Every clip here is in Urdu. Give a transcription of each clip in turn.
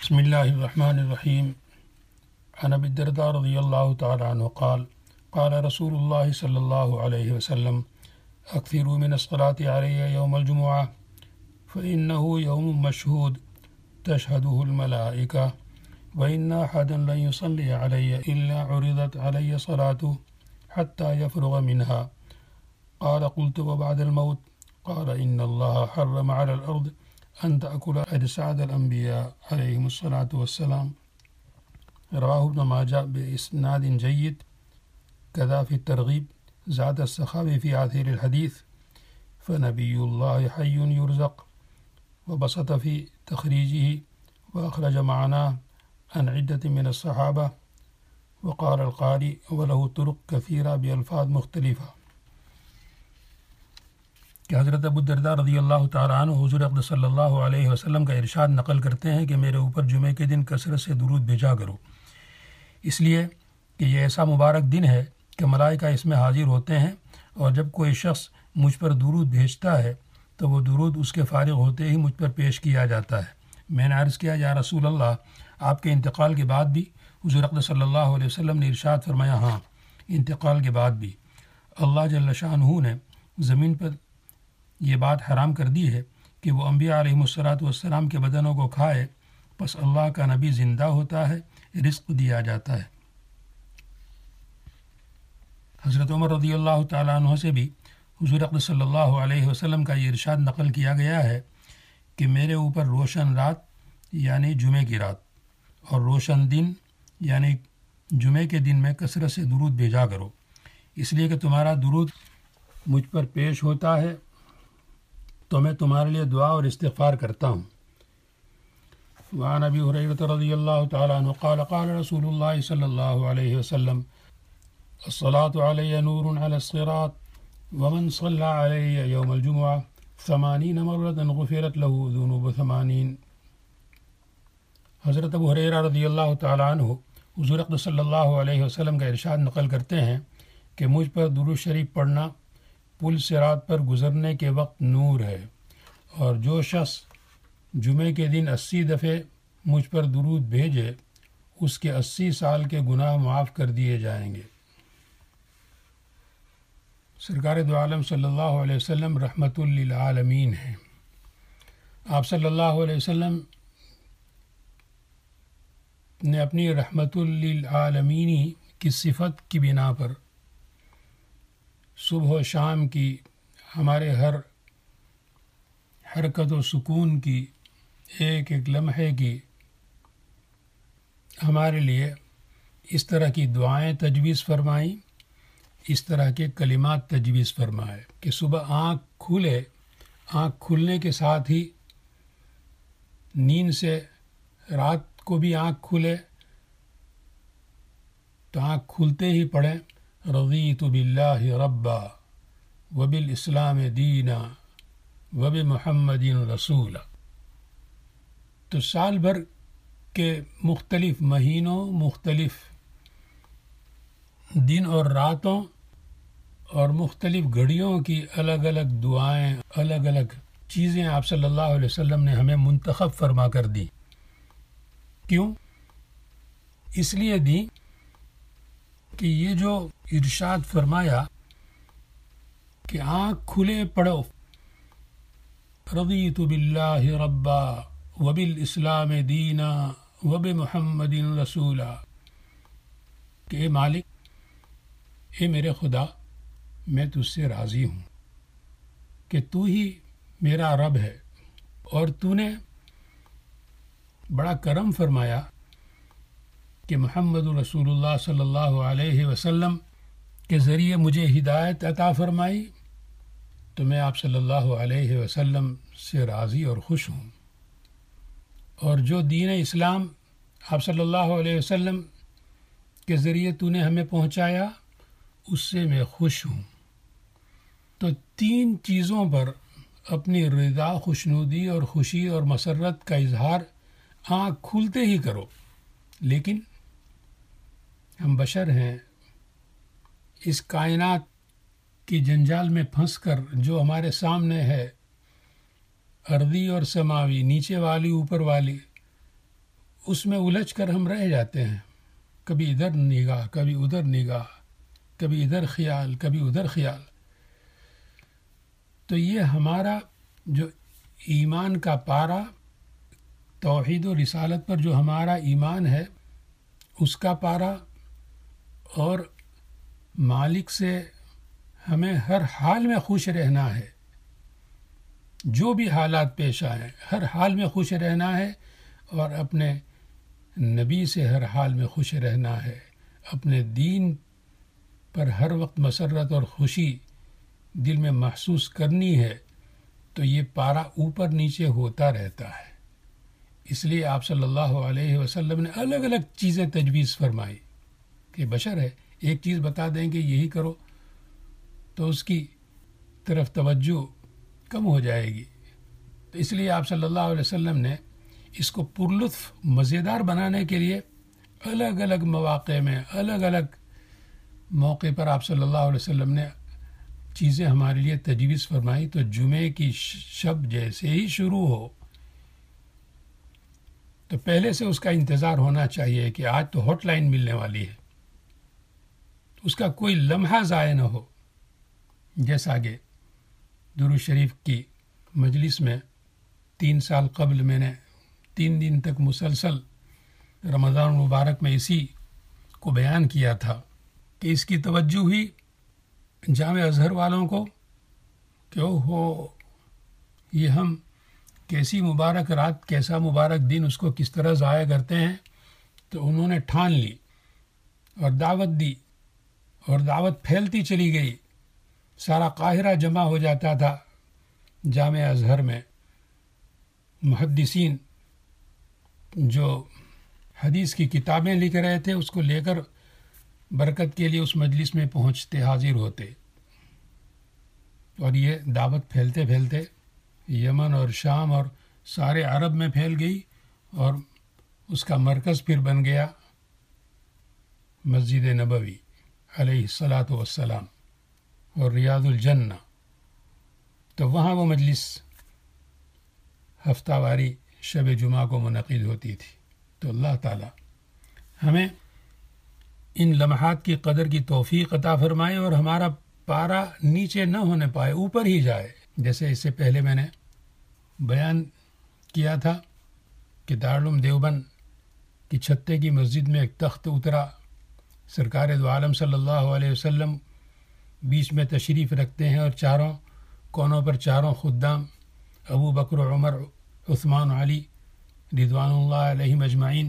بسم الله الرحمن الرحيم. عن أبي الدرداء رضي الله تعالى عنه قال قال رسول الله صلى الله عليه وسلم أكثروا من الصلاة علي يوم الجمعة فإنه يوم مشهود تشهده الملائكة وإن أحدا لن يصلي علي إلا عرضت علي صلاته حتى يفرغ منها. قال قلت وبعد الموت؟ قال إن الله حرم على الأرض أن تأكل أجساد الأنبياء عليهم الصلاة والسلام. رواه ابن ماجه بإسناد جيد. كذا في الترغيب زاد السخاوي في آخر الحديث فنبي الله حي يرزق، وبسط في تخريجه وأخرج معناه عن عدة من الصحابة. وقال القاري وله طرق كثيرة بألفاظ مختلفة کہ حضرت ابو الدرداء رضی اللہ تعالیٰ عنہ حضور اقدس صلی اللہ علیہ وسلم کا ارشاد نقل کرتے ہیں کہ میرے اوپر جمعے کے دن کثرت سے درود بھیجا کرو، اس لیے کہ یہ ایسا مبارک دن ہے کہ ملائکہ اس میں حاضر ہوتے ہیں، اور جب کوئی شخص مجھ پر درود بھیجتا ہے تو وہ درود اس کے فارغ ہوتے ہی مجھ پر پیش کیا جاتا ہے۔ میں نے عرض کیا یا رسول اللہ، آپ کے انتقال کے بعد بھی؟ حضور اقدس صلی اللہ علیہ وسلم نے ارشاد فرمایا ہاں، انتقال کے بعد بھی۔ اللہ جل شانہ نے زمین پر یہ بات حرام کر دی ہے کہ وہ انبیاء علیہم الصلاۃ والسلام کے بدنوں کو کھائے، پس اللہ کا نبی زندہ ہوتا ہے، رزق دیا جاتا ہے۔ حضرت عمر رضی اللہ تعالیٰ عنہ سے بھی حضور اقدس صلی اللہ علیہ وسلم کا یہ ارشاد نقل کیا گیا ہے کہ میرے اوپر روشن رات یعنی جمعے کی رات اور روشن دن یعنی جمعے کے دن میں کثرت سے درود بھیجا کرو، اس لیے کہ تمہارا درود مجھ پر پیش ہوتا ہے تو میں تمہارے لیے دعا اور استغفار کرتا ہوں۔ وعن ابی ہریرہ رضی اللہ تعالی عنہ قال قال رسول اللہ صلی اللہ علیہ وسلم الصلاة علی نور علی الصراط ومن صلی علی یوم الجمعہ 80 مرة غفرت له ذنوب 80۔ حضرت ابو ہریرہ رضی اللہ تعالی عنہ حضور اقدس صلی اللہ علیہ وسلم کا ارشاد نقل کرتے ہیں کہ مجھ پر درود شریف پڑھنا پل صراط پر گزرنے کے وقت نور ہے، اور جو شخص جمعے کے دن 80 دفعے مجھ پر درود بھیجے اس کے 80 سال کے گناہ معاف کر دیے جائیں گے۔ سرکار دو عالم صلی اللہ علیہ وسلم رحمت للعالمین ہیں۔ آپ صلی اللہ علیہ وسلم نے اپنی رحمت للعالمین کی صفت کی بنا پر صبح و شام کی ہمارے ہر حرکت و سکون کی ایک ایک لمحے کی ہمارے لیے اس طرح کی دعائیں تجویز فرمائیں، اس طرح کے کلمات تجویز فرمائے کہ صبح آنکھ کھلے، آنکھ کھلنے کے ساتھ ہی نیند سے رات کو بھی آنکھ کھلے تو آنکھ کھلتے ہی پڑھیں رضیت باللہ ربا وبالاسلام دینا وبمحمد رسولا۔ تو سال بھر کے مختلف مہینوں، مختلف دن اور راتوں اور مختلف گھڑیوں کی الگ الگ دعائیں، الگ الگ چیزیں آپ صلی اللہ علیہ وسلم نے ہمیں منتخب فرما کر دی۔ کیوں؟ اس لیے دی کہ یہ جو ارشاد فرمایا کہ آنکھ کھلے پڑھو رضیت باللہ ربا وبالاسلام دینا وبمحمد رسولا، کہ اے مالک، اے میرے خدا، میں تجھ سے راضی ہوں کہ تو ہی میرا رب ہے، اور تو نے بڑا کرم فرمایا کہ محمد رسول اللہ صلی اللہ علیہ وسلم کے ذریعے مجھے ہدایت عطا فرمائی، تو میں آپ صلی اللہ علیہ وسلم سے راضی اور خوش ہوں، اور جو دین اسلام آپ صلی اللہ علیہ وسلم کے ذریعے تو نے ہمیں پہنچایا اس سے میں خوش ہوں۔ تو تین چیزوں پر اپنی رضا، خوشنودی اور خوشی اور مسرت کا اظہار آنکھ کھلتے ہی کرو۔ لیکن ہم بشر ہیں، اس کائنات کی جنجال میں پھنس کر جو ہمارے سامنے ہے، ارضی اور سماوی، نیچے والی اوپر والی، اس میں الجھ کر ہم رہ جاتے ہیں، کبھی ادھر نگاہ، کبھی ادھر نگاہ، کبھی ادھر خیال، کبھی ادھر خیال. تو یہ ہمارا جو ایمان کا پارا، توحید و رسالت پر جو ہمارا ایمان ہے اس کا پارا، اور مالک سے ہمیں ہر حال میں خوش رہنا ہے، جو بھی حالات پیش آئیں ہر حال میں خوش رہنا ہے، اور اپنے نبی سے ہر حال میں خوش رہنا ہے، اپنے دین پر ہر وقت مسرت اور خوشی دل میں محسوس کرنی ہے. تو یہ پارا اوپر نیچے ہوتا رہتا ہے. اس لیے آپ صلی اللہ علیہ وسلم نے الگ الگ چیزیں تجویز فرمائی کہ بشر ہے، ایک چیز بتا دیں کہ یہی کرو تو اس کی طرف توجہ کم ہو جائے گی. تو اس لیے آپ صلی اللہ علیہ وسلم نے اس کو پرلطف مزیدار بنانے کے لیے الگ الگ مواقع میں الگ الگ موقع پر آپ صلی اللہ علیہ وسلم نے چیزیں ہمارے لیے تجویز فرمائی. تو جمعے کی شب جیسے ہی شروع ہو تو پہلے سے اس کا انتظار ہونا چاہیے کہ آج تو ہاٹ لائن ملنے والی ہے، اس کا کوئی لمحہ ضائع نہ ہو. جیسا کہ درود شریف کی مجلس میں 3 سال قبل میں نے 3 دن تک مسلسل رمضان المبارک میں اسی کو بیان کیا تھا کہ اس کی توجہ ہوئی جامع ازہر والوں کو کہ یہ ہم کیسی مبارک رات، کیسا مبارک دن، اس کو کس طرح ضائع کرتے ہیں. تو انہوں نے ٹھان لی اور دعوت دی، اور دعوت پھیلتی چلی گئی. سارا قاہرہ جمع ہو جاتا تھا جامع ازہر میں. محدثین جو حدیث کی کتابیں لکھ رہے تھے اس کو لے کر برکت کے لیے اس مجلس میں پہنچتے، حاضر ہوتے. اور یہ دعوت پھیلتے پھیلتے یمن اور شام اور سارے عرب میں پھیل گئی، اور اس کا مرکز پھر بن گیا مسجد نبوی علیہ الصلاۃ والسلام اور ریاض الجنہ. تو وہاں وہ مجلس ہفتہ واری شب جمعہ کو منعقد ہوتی تھی. تو اللہ تعالی ہمیں ان لمحات کی قدر کی توفیق عطا فرمائے اور ہمارا پارا نیچے نہ ہونے پائے، اوپر ہی جائے. جیسے اس سے پہلے میں نے بیان کیا تھا کہ دارالعلوم دیوبند کی چھتے کی مسجد میں ایک تخت اترا، سرکار دو عالم صلی اللہ علیہ وسلم بیچ میں تشریف رکھتے ہیں، اور چاروں کونوں پر چاروں خدام ابو بکر، عمر، عثمان، علی رضوان اللہ علیہم اجمعین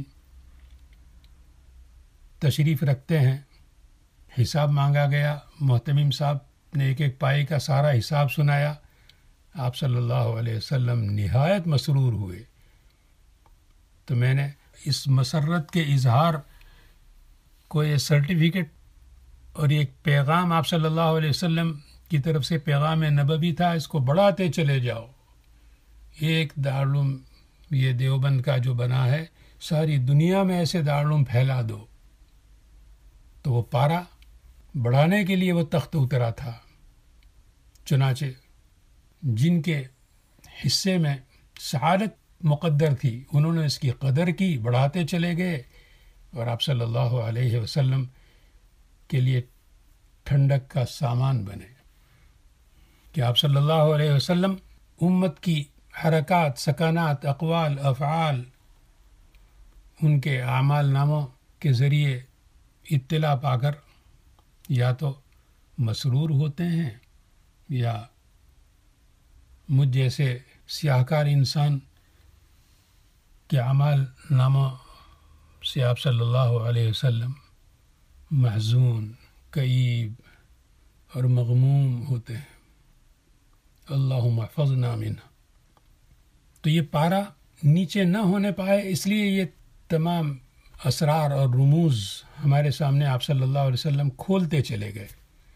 تشریف رکھتے ہیں. حساب مانگا گیا، محتمم صاحب نے ایک ایک پائی کا سارا حساب سنایا. آپ صلی اللہ علیہ وسلم نہایت مسرور ہوئے. تو میں نے اس مسرت کے اظہار کو یہ سرٹیفکیٹ اور ایک پیغام آپ صلی اللہ علیہ وسلم کی طرف سے پیغام نبوی تھا، اس کو بڑھاتے چلے جاؤ. ایک دارالعلوم یہ دیوبند کا جو بنا ہے، ساری دنیا میں ایسے دارالعلوم پھیلا دو. تو وہ پارا بڑھانے کے لیے وہ تخت اترا تھا. چنانچہ جن کے حصے میں سعادت مقدر تھی انہوں نے اس کی قدر کی، بڑھاتے چلے گئے، اور آپ صلی اللہ علیہ وسلم کے لیے ٹھنڈک کا سامان بنے. کہ آپ صلی اللہ علیہ وسلم امت کی حرکات، سکانات، اقوال، افعال، ان کے اعمال ناموں کے ذریعے اطلاع پا کر یا تو مسرور ہوتے ہیں یا مجھ جیسے سیاہکار انسان کے اعمال ناموں سے آپ صلی اللہ علیہ وسلم محزون، کئیب اور مغموم ہوتے ہیں. اللہم احفظنا منہ. تو یہ پارا نیچے نہ ہونے پائے، اس لیے یہ تمام اسرار اور رموز ہمارے سامنے آپ صلی اللہ علیہ وسلم کھولتے چلے گئے.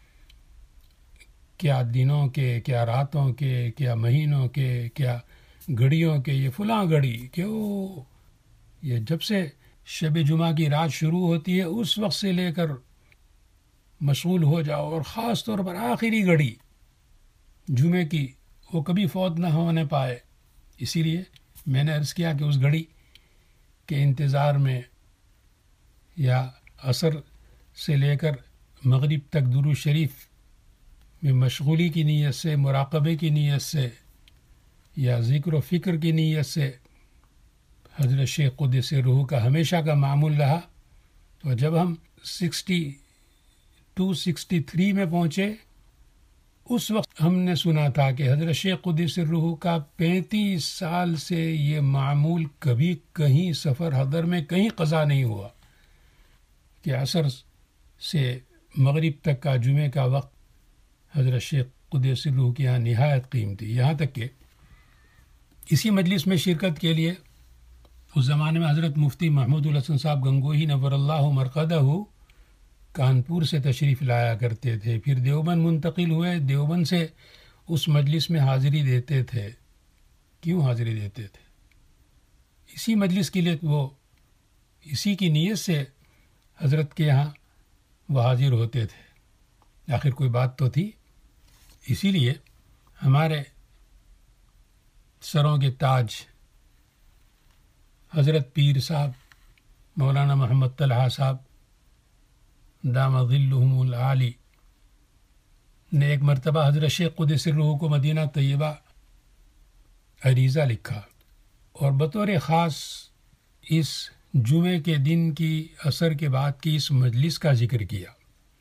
کیا دنوں کے، کیا راتوں کے، کیا مہینوں کے، کیا گھڑیوں کے، یہ فلاں گھڑی کہ یہ جب سے شب جمعہ کی رات شروع ہوتی ہے اس وقت سے لے کر مشغول ہو جاؤ، اور خاص طور پر آخری گھڑی جمعے کی وہ کبھی فوت نہ ہونے پائے. اسی لیے میں نے عرض کیا کہ اس گھڑی کے انتظار میں یا عصر سے لے کر مغرب تک درود شریف میں مشغولی کی نیت سے، مراقبے کی نیت سے یا ذکر و فکر کی نیت سے حضرت شیخ قدس روح کا ہمیشہ کا معمول رہا. اور جب ہم 62-63 میں پہنچے، اس وقت ہم نے سنا تھا کہ حضرت شیخ قدس روح کا 35 سال سے یہ معمول کبھی کہیں سفر حضر میں کہیں قضا نہیں ہوا کہ عصر سے مغرب تک کا جمعے کا وقت حضرت شیخ قدس روح کی یہاں نہایت قیمتی. یہاں تک کہ اسی مجلس میں شرکت کے لیے اس زمانے میں حضرت مفتی محمود الحسن صاحب گنگوہی نور اللہ مرقدہ کانپور سے تشریف لایا کرتے تھے، پھر دیوبند منتقل ہوئے، دیوبند سے اس مجلس میں حاضری دیتے تھے. کیوں حاضری دیتے تھے؟ اسی مجلس کے لیے وہ اسی کی نیت سے حضرت کے یہاں وہ حاضر ہوتے تھے. آخر کوئی بات تو تھی. اسی لیے ہمارے سروں کے تاج حضرت پیر صاحب مولانا محمد طلحہ صاحب دام ظلہم العالی نے ایک مرتبہ حضرت شیخ قدس روح کو مدینہ طیبہ عریضہ لکھا اور بطور خاص اس جمعے کے دن کی عصر کے بعد کی اس مجلس کا ذکر کیا،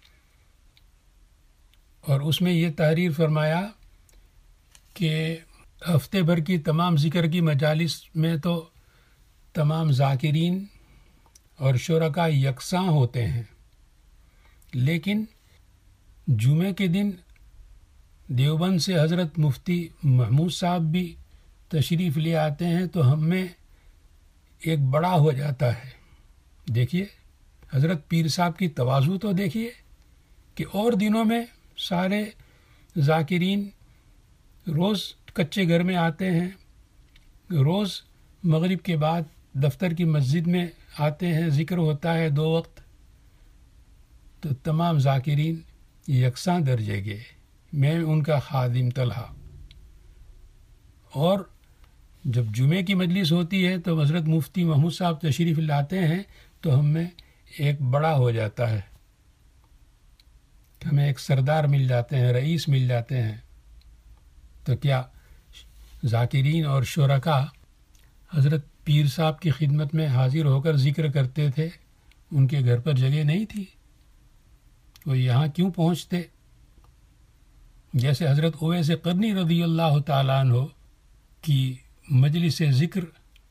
اور اس میں یہ تحریر فرمایا کہ ہفتے بھر کی تمام ذکر کی مجالس میں تو تمام ذاکرین اور شرکاء یکساں ہوتے ہیں، لیکن جمعے کے دن دیوبند سے حضرت مفتی محمود صاحب بھی تشریف لے آتے ہیں تو ہم میں ایک بڑا ہو جاتا ہے. دیکھیے حضرت پیر صاحب کی تواضع تو دیکھیے کہ اور دنوں میں سارے ذاکرین روز کچے گھر میں آتے ہیں، روز مغرب کے بعد دفتر کی مسجد میں آتے ہیں، ذکر ہوتا ہے 2 وقت، تو تمام ذاکرین یکساں درجے کے، میں ان کا خادم طلحہ. اور جب جمعے کی مجلس ہوتی ہے تو حضرت مفتی محمود صاحب تشریف لاتے ہیں تو ہم میں ایک بڑا ہو جاتا ہے، ہمیں ایک سردار مل جاتے ہیں، رئیس مل جاتے ہیں. تو کیا ذاکرین اور شرکاء حضرت پیر صاحب کی خدمت میں حاضر ہو کر ذکر کرتے تھے؟ ان کے گھر پر جگہ نہیں تھی، وہ یہاں کیوں پہنچتے؟ جیسے حضرت اویس قرنی رضی اللہ تعالیٰ عنہ کی مجلس ذکر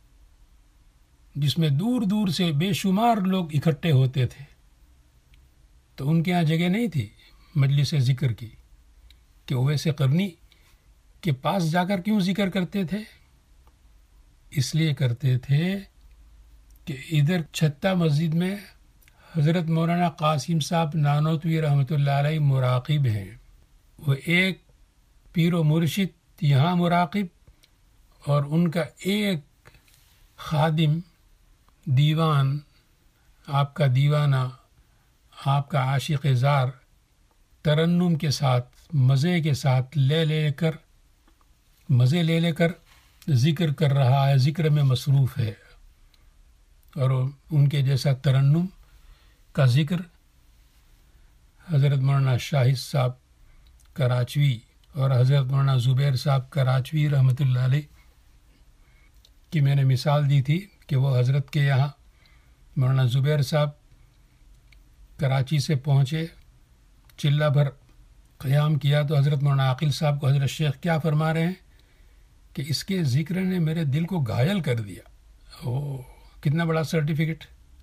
جس میں دور دور سے بے شمار لوگ اکٹھے ہوتے تھے، تو ان کے ہاں جگہ نہیں تھی مجلس ذکر کی کہ اویس قرنی کے پاس جا کر کیوں ذکر کرتے تھے؟ اس لیے کرتے تھے کہ ادھر چھتہ مسجد میں حضرت مولانا قاسم صاحب نانوتوی رحمۃ اللہ علیہ مراقب ہیں. وہ ایک پیر و مرشد یہاں مراقب اور ان کا ایک خادم دیوان، آپ کا دیوانہ، آپ کا عاشق زار ترنم کے ساتھ، مزے کے ساتھ مزے لے لے کر ذکر کر رہا ہے، ذکر میں مصروف ہے. اور ان کے جیسا ترنم کا ذکر حضرت مولانا شاہد صاحب کراچوی اور حضرت مولانا زبیر صاحب کراچوی رحمۃ اللہ علیہ کی میں نے مثال دی تھی کہ وہ حضرت کے یہاں مولانا زبیر صاحب کراچی سے پہنچے، چلہ بھر قیام کیا تو حضرت مولانا عاقل صاحب کو حضرت شیخ کیا فرما رہے ہیں کہ اس کے ذکر نے میرے دل کو گھائل کر دیا. کتنا بڑا سرٹیفکیٹ.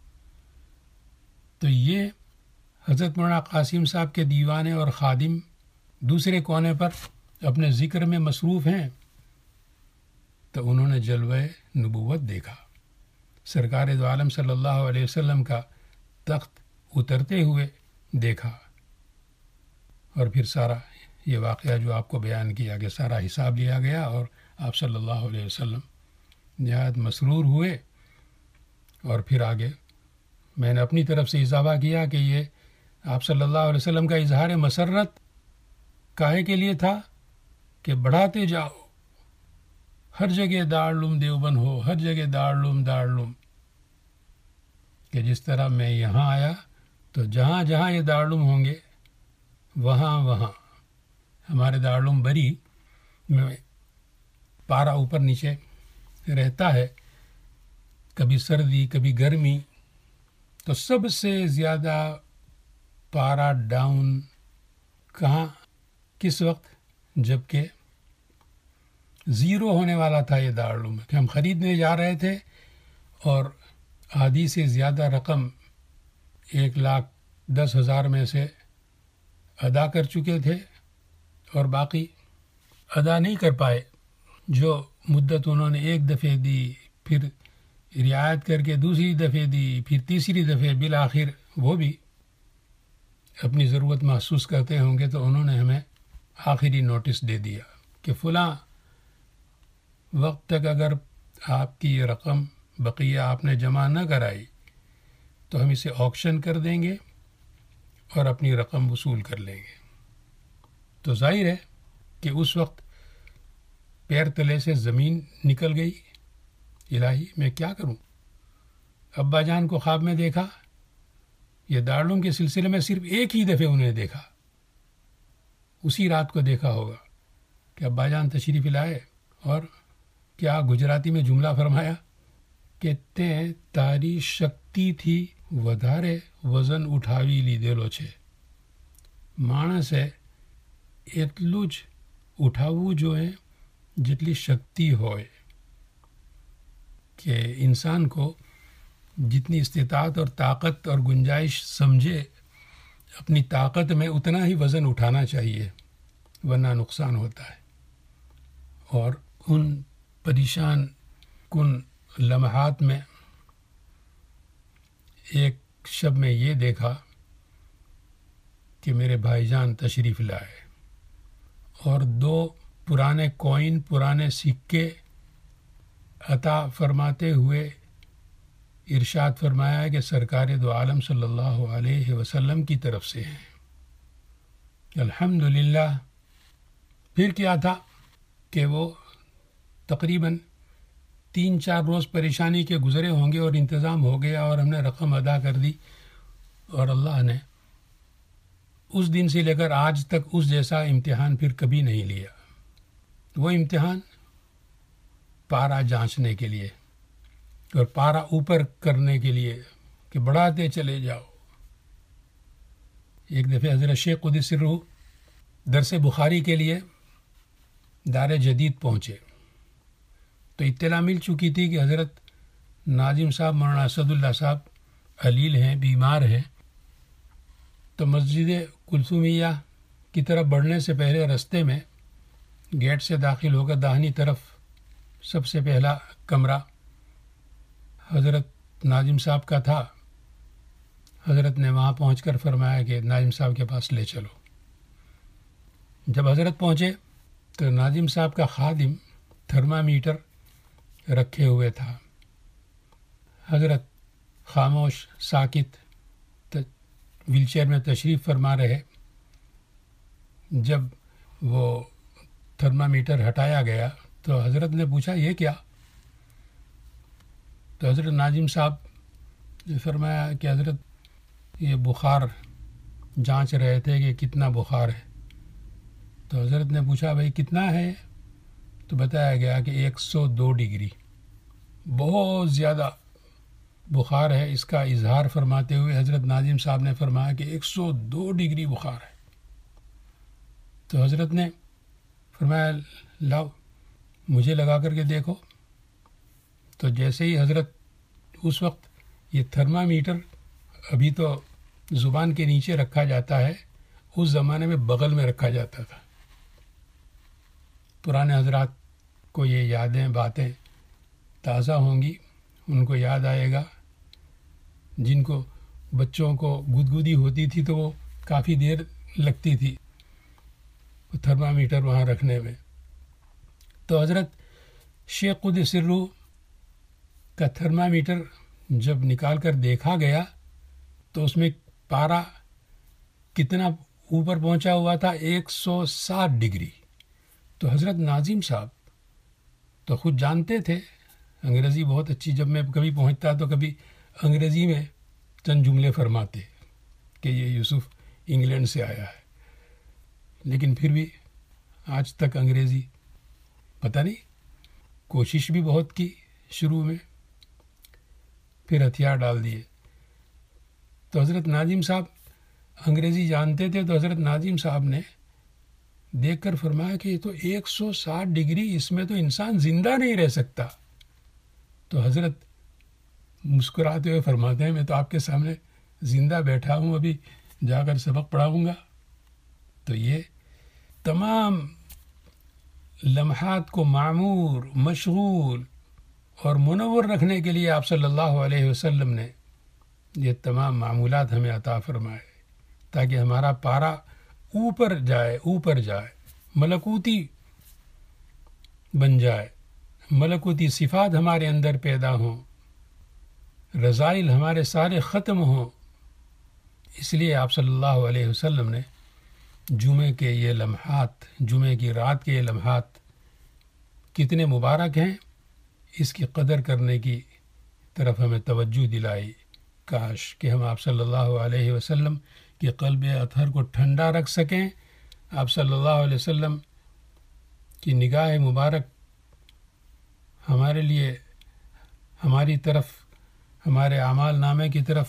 تو یہ حضرت مولانا قاسم صاحب کے دیوانے اور خادم دوسرے کونے پر اپنے ذکر میں مصروف ہیں، تو انہوں نے جلوہ نبوت دیکھا، سرکار دو عالم صلی اللہ علیہ وسلم کا تخت اترتے ہوئے دیکھا. اور پھر سارا یہ واقعہ جو آپ کو بیان کیا کہ سارا حساب لیا گیا اور آپ صلی اللہ علیہ وسلم نہایت مسرور ہوئے. اور پھر آگے میں نے اپنی طرف سے اضافہ کیا کہ یہ آپ صلی اللہ علیہ وسلم کا اظہار مسرت کاہے کے لیے تھا کہ بڑھاتے جاؤ، ہر جگہ دارالعلوم دیوبند ہو، ہر جگہ دارالعلوم. کہ جس طرح میں یہاں آیا تو جہاں جہاں یہ دارالعلوم ہوں گے وہاں وہاں ہمارے دارالعلوم بری میں پارا اوپر نیچے رہتا ہے، کبھی سردی کبھی گرمی، تو سب سے زیادہ پارا ڈاؤن کہاں کس وقت؟ جب کہ زیرو ہونے والا تھا یہ دارالعلوم، کہ ہم خریدنے جا رہے تھے اور آدھی سے زیادہ رقم 1,10,000 میں سے ادا کر چکے تھے اور باقی ادا نہیں کر پائے. جو مدت انہوں نے ایک دفعہ دی، پھر رعایت کر کے دوسری دفعہ دی، پھر تیسری دفعہ، بالآخر وہ بھی اپنی ضرورت محسوس کرتے ہوں گے تو انہوں نے ہمیں آخری نوٹس دے دیا کہ فلاں وقت تک اگر آپ کی یہ رقم بقیہ آپ نے جمع نہ کرائی تو ہم اسے آکشن کر دیں گے اور اپنی رقم وصول کر لیں گے. تو ظاہر ہے کہ اس وقت پیر تلے سے زمین نکل گئی. الہی میں کیا کروں؟ ابا جان کو خواب میں دیکھا، یہ دارالعلوم کے سلسلے میں صرف ایک ہی دفعہ انہیں دیکھا، اسی رات کو دیکھا ہوگا کہ ابا جان تشریف لائے اور کیا گجراتی میں جملہ فرمایا کہ تے تاری شکتی تھی વધારે વજન ઉઠાવી લીધેલો છે. માણસે એટલું જ ઉઠાવવું જોઈએ જેટલી શક્તિ હોય، کہ انسان کو جتنی استطاعت اور طاقت اور گنجائش سمجھے اپنی طاقت میں اتنا ہی وزن اٹھانا چاہیے، ورنہ نقصان ہوتا ہے. اور ان پریشان کن لمحات میں ایک شب میں یہ دیکھا کہ میرے بھائی جان تشریف لائے اور 2 پرانے کوئن، پرانے سکے عطا فرماتے ہوئے ارشاد فرمایا کہ سرکار دو عالم صلی اللہ علیہ وسلم کی طرف سے ہیں. الحمدللہ. پھر کیا تھا کہ وہ تقریباً 3-4 روز پریشانی کے گزرے ہوں گے اور انتظام ہو گیا اور ہم نے رقم ادا کر دی، اور اللہ نے اس دن سے لے کر آج تک اس جیسا امتحان پھر کبھی نہیں لیا. وہ امتحان پارا جانچنے کے لیے اور پارا اوپر کرنے کے لیے کہ بڑھاتے چلے جاؤ. ایک دفعہ حضرت شیخ قدس سرہ درس بخاری کے لیے دار جدید پہنچے تو اطلاع مل چکی تھی کہ حضرت ناظم صاحب مولانا اسد اللہ صاحب علیل ہیں، بیمار ہیں. تو مسجد کلثومیہ کی طرف بڑھنے سے پہلے رستے میں گیٹ سے داخل ہو کر داہنی طرف سب سے پہلا کمرہ حضرت ناظم صاحب کا تھا. حضرت نے وہاں پہنچ کر فرمایا کہ ناظم صاحب کے پاس لے چلو. جب حضرت پہنچے تو ناظم صاحب کا خادم تھرمامیٹر رکھے ہوئے تھا. حضرت خاموش ساکت ویل چیئر میں تشریف فرما رہے. جب وہ تھرمامیٹر ہٹایا گیا تو حضرت نے پوچھا یہ کیا؟ تو حضرت ناظم صاحب نے فرمایا کہ حضرت یہ بخار جانچ رہے تھے کہ کتنا بخار ہے. تو حضرت نے پوچھا بھائی کتنا ہے؟ تو بتایا گیا کہ 102 ڈگری، بہت زیادہ بخار ہے. اس کا اظہار فرماتے ہوئے حضرت ناظم صاحب نے فرمایا کہ 102 ڈگری بخار ہے. تو حضرت نے فرمایا لاؤ مجھے لگا کر کے دیکھو. تو جیسے ہی حضرت اس وقت یہ تھرمامیٹر ابھی تو زبان کے نیچے رکھا جاتا ہے، اس زمانے میں بغل میں رکھا جاتا تھا. پرانے حضرات کو یہ یادیں باتیں تازہ ہوں گی، ان کو یاد آئے گا. جن کو بچوں کو گدگدی ہوتی تھی تو وہ کافی دیر لگتی تھی تھرمامیٹر وہاں رکھنے میں. تو حضرت شیخ قدس سرہ کا تھرمامیٹر جب نکال کر دیکھا گیا تو اس میں پارا کتنا اوپر پہنچا ہوا تھا؟ 160 ڈگری. تو حضرت ناظم صاحب تو خود جانتے تھے انگریزی بہت اچھی، جب میں کبھی پہنچتا تو کبھی انگریزی میں چند جملے فرماتے کہ یہ یوسف انگلینڈ سے آیا ہے، لیکن پھر بھی آج تک انگریزی پتہ نہیں، کوشش بھی بہت کی شروع میں، پھر ہتھیار ڈال دیے۔ تو حضرت ناظم صاحب انگریزی جانتے تھے، تو حضرت ناظم صاحب نے دیکھ کر فرمایا کہ یہ تو 160 ڈگری، اس میں تو انسان زندہ نہیں رہ سکتا۔ تو حضرت مسکراتے ہوئے فرماتے ہیں میں تو آپ کے سامنے زندہ بیٹھا ہوں، ابھی جا کر سبق پڑھاؤں گا۔ تو یہ تمام لمحات کو معمور، مشغول اور منور رکھنے کے لیے آپ صلی اللہ علیہ وسلم نے یہ تمام معمولات ہمیں عطا فرمائے، تاکہ ہمارا پارا اوپر جائے، ملکوتی بن جائے، ملکوتی صفات ہمارے اندر پیدا ہوں، رذائل ہمارے سارے ختم ہوں۔ اس لیے آپ صلی اللہ علیہ وسلم نے جمعے کے یہ لمحات، جمعے کی رات کے یہ لمحات کتنے مبارک ہیں، اس کی قدر کرنے کی طرف ہمیں توجہ دلائی۔ کاش کہ ہم آپ صلی اللہ علیہ وسلم کے قلب اطہر کو ٹھنڈا رکھ سکیں، آپ صلی اللہ علیہ وسلم کی نگاہ مبارک ہمارے لیے، ہماری طرف، ہمارے اعمال نامے کی طرف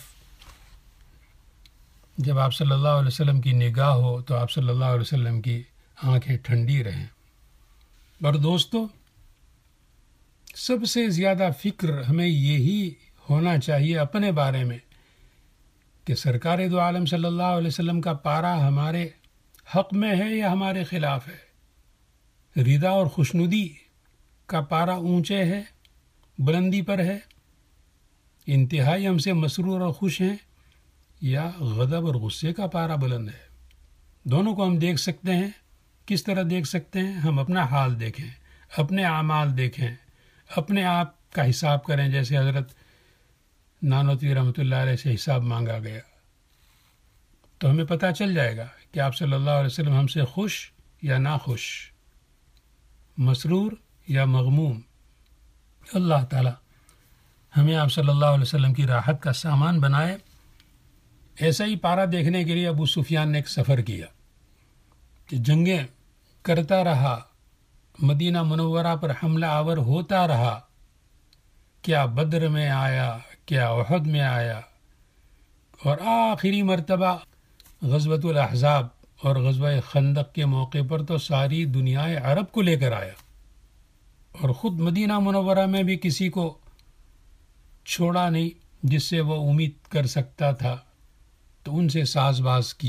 جب آپ صلی اللہ علیہ وسلم کی نگاہ ہو تو آپ صلی اللہ علیہ وسلم کی آنکھیں ٹھنڈی رہیں۔ اور دوستو، سب سے زیادہ فکر ہمیں یہی ہونا چاہیے اپنے بارے میں کہ سرکار دو عالم صلی اللہ علیہ وسلم کا پارا ہمارے حق میں ہے یا ہمارے خلاف ہے، رضا اور خوشنودی کا پارا اونچے ہے، بلندی پر ہے، انتہائی ہم سے مسرور اور خوش ہیں، یا غضب اور غصے کا پارا بلند ہے۔ دونوں کو ہم دیکھ سکتے ہیں۔ کس طرح دیکھ سکتے ہیں؟ ہم اپنا حال دیکھیں، اپنے اعمال دیکھیں، اپنے آپ کا حساب کریں، جیسے حضرت نانوتوی رحمۃ اللہ علیہ سے حساب مانگا گیا، تو ہمیں پتہ چل جائے گا کہ آپ صلی اللہ علیہ وسلم ہم سے خوش یا ناخوش، مسرور یا مغموم۔ اللہ تعالی ہمیں آپ صلی اللہ علیہ وسلم کی راحت کا سامان بنائے۔ ایسا ہی پارا دیکھنے کے لیے ابو سفیان نے ایک سفر کیا کہ جنگیں کرتا رہا، مدینہ منورہ پر حملہ آور ہوتا رہا، کیا بدر میں آیا، کیا احد میں آیا، اور آخری مرتبہ غزوۃ الاحزاب اور غزوہ خندق کے موقع پر تو ساری دنیا عرب کو لے کر آیا، اور خود مدینہ منورہ میں بھی کسی کو چھوڑا نہیں جس سے وہ امید کر سکتا تھا، تو ان سے ساز باز کی،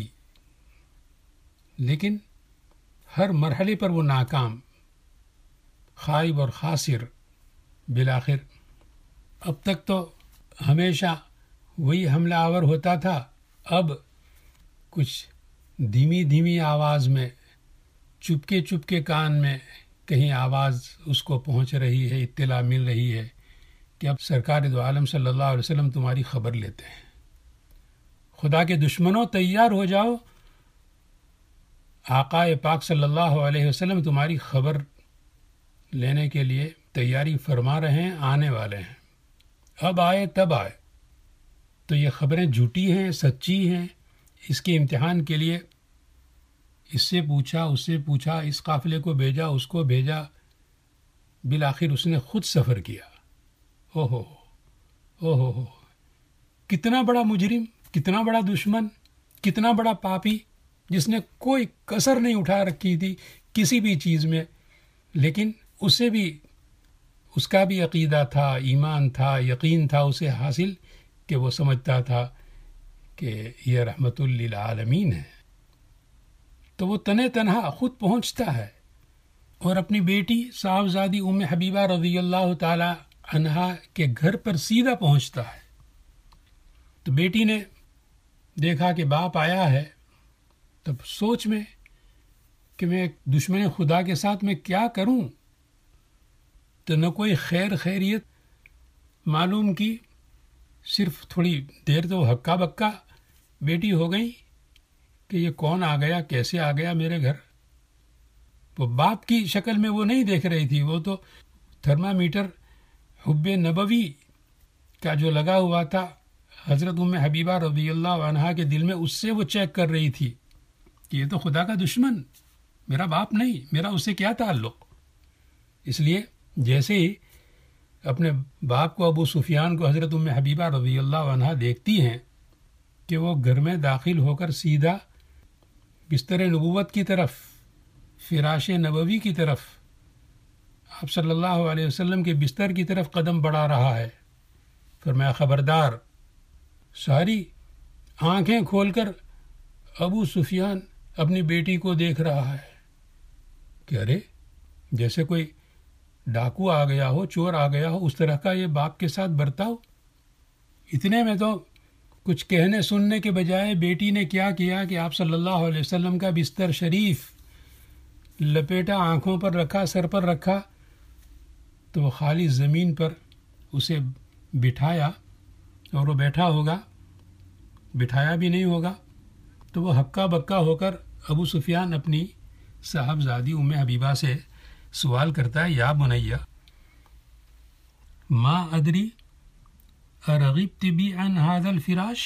لیکن ہر مرحلے پر وہ ناکام، خائب اور خاسر۔ بالآخر اب تک تو ہمیشہ وہی حملہ آور ہوتا تھا، اب کچھ دھیمی دھیمی آواز میں، چپکے کان میں کہیں آواز اس کو پہنچ رہی ہے، اطلاع مل رہی ہے کہ اب سرکار دو عالم صلی اللہ علیہ وسلم تمہاری خبر لیتے ہیں۔ خدا کے دشمنوں تیار ہو جاؤ، آقا پاک صلی اللہ علیہ وسلم تمہاری خبر لینے کے لیے تیاری فرما رہے ہیں، آنے والے ہیں، اب آئے تب آئے۔ تو یہ خبریں جھوٹی ہیں، سچی ہیں، اس کے امتحان کے لیے اس سے پوچھا، اس سے پوچھا، اس قافلے کو بھیجا، اس کو بھیجا، بالآخر اس نے خود سفر کیا۔ اوہ کتنا بڑا مجرم، کتنا بڑا دشمن، کتنا بڑا پاپی، جس نے کوئی کسر نہیں اٹھا رکھی تھی کسی بھی چیز میں، لیکن اسے بھی، اس کا بھی عقیدہ تھا، ایمان تھا، یقین تھا اسے حاصل، کہ وہ سمجھتا تھا کہ یہ رحمت للعالمین ہے۔ تو وہ تنہ تنہا خود پہنچتا ہے اور اپنی بیٹی صاحبزادی ام حبیبہ رضی اللہ تعالی عنہا کے گھر پر سیدھا پہنچتا ہے۔ تو بیٹی نے دیکھا کہ باپ آیا ہے، تب سوچ میں کہ میں دشمن خدا کے ساتھ میں کیا کروں، تو نہ کوئی خیریت معلوم کی، صرف تھوڑی دیر تو ہکا بکا بیٹی ہو گئی کہ یہ کون آ گیا، کیسے آ گیا میرے گھر۔ وہ باپ کی شکل میں وہ نہیں دیکھ رہی تھی، وہ تو تھرمامیٹر حب نبوی کا جو لگا ہوا تھا حضرت حبیبہ رضی اللہ عنہا کے دل میں اس سے وہ چیک کر رہی تھی کہ یہ تو خدا کا دشمن، میرا باپ نہیں، میرا اس سے کیا تعلق. اس لیے جیسے ہی اپنے باپ کو، ابو سفیان کو، حضرت حبیبہ رضی اللہ عنہا دیکھتی ہیں کہ وہ گھر میں داخل ہو کر سیدھا بستر نبوت کی طرف، فراش نبوی کی طرف، آپ صلی اللہ علیہ وسلم کے بستر کی طرف قدم بڑھا رہا ہے، فرمایا خبردار. ساری آنکھیں کھول کر ابو سفیان اپنی بیٹی کو دیکھ رہا ہے کہ ارے جیسے کوئی ڈاکو آ گیا ہو، چور آ گیا ہو، اس طرح کا یہ باپ کے ساتھ برتاؤ. اتنے میں تو کچھ کہنے سننے کے بجائے بیٹی نے کیا کیا کہ آپ صلی اللہ علیہ وسلم کا بستر شریف لپیٹا، آنکھوں پر رکھا، سر پر رکھا، تو وہ خالی زمین پر اسے بٹھایا، اور وہ بیٹھا ہوگا، بٹھایا بھی نہیں ہوگا، تو وہ ہکا بکا ہو کر ابو سفیان اپنی صاحبزادی حبیبہ سے سوال کرتا ہے، یا بنیا ما ادری ارغبت بی عن هذا الفراش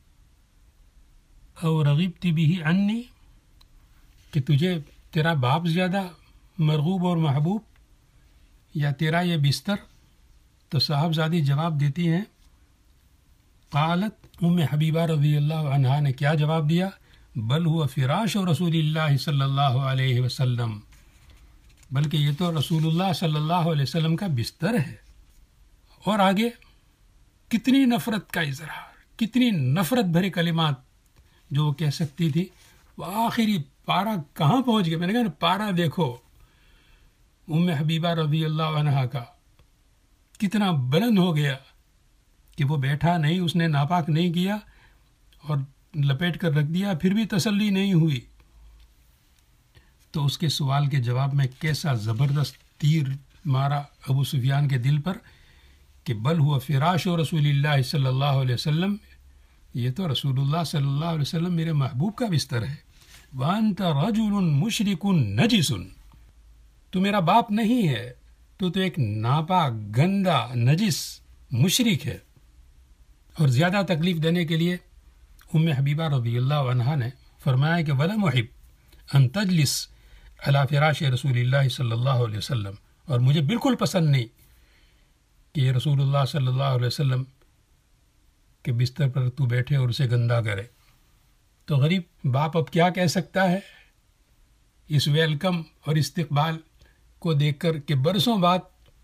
او رغبت به عنی، کہ تجھے تیرا باپ زیادہ مرغوب اور محبوب یا تیرا یہ بستر؟ تو صاحبزادی جواب دیتی ہیں، قالت حبیبہ رضی اللہ عنہا نے کیا جواب دیا؟ بل ہوا فراش رسول اللہ صلی اللہ علیہ وسلم، بلکہ یہ تو رسول اللہ صلی اللہ علیہ وسلم کا بستر ہے. اور آگے کتنی نفرت کا اظہار، کتنی نفرت بھرے کلمات جو وہ کہہ سکتی تھی. وہ آخری پارہ کہاں پہنچ گیا؟ میں نے کہا نا، پارہ دیکھو حبیبہ رضی اللہ عنہا کا کتنا بلند ہو گیا کہ وہ بیٹھا نہیں، اس نے ناپاک نہیں کیا اور لپیٹ کر رکھ دیا، پھر بھی تسلی نہیں ہوئی. تو اس کے سوال کے جواب میں کیسا زبردست تیر مارا ابو سفیان کے دل پر کہ بل ہوا فراش رسول اللہ صلی اللہ علیہ وسلم، یہ تو رسول اللہ صلی اللہ علیہ وسلم میرے محبوب کا بستر ہے. وانت رجل مشرک نجس، تو میرا باپ نہیں ہے، تو ایک ناپاک، گندا، نجس مشرک ہے. اور زیادہ تکلیف دینے کے لیے حبیبہ رضی اللہ عنہا نے فرمایا کہ ولا محب ان تجلس علی فراش رسول اللہ صلی اللہ علیہ وسلم، اور مجھے بالکل پسند نہیں کہ یہ رسول اللہ صلی اللہ علیہ وسلم کے بستر پر تو بیٹھے اور اسے گندا کرے. تو غریب باپ اب کیا کہہ سکتا ہے اس ویلکم اور استقبال کو دیکھ کر کہ برسوں بعد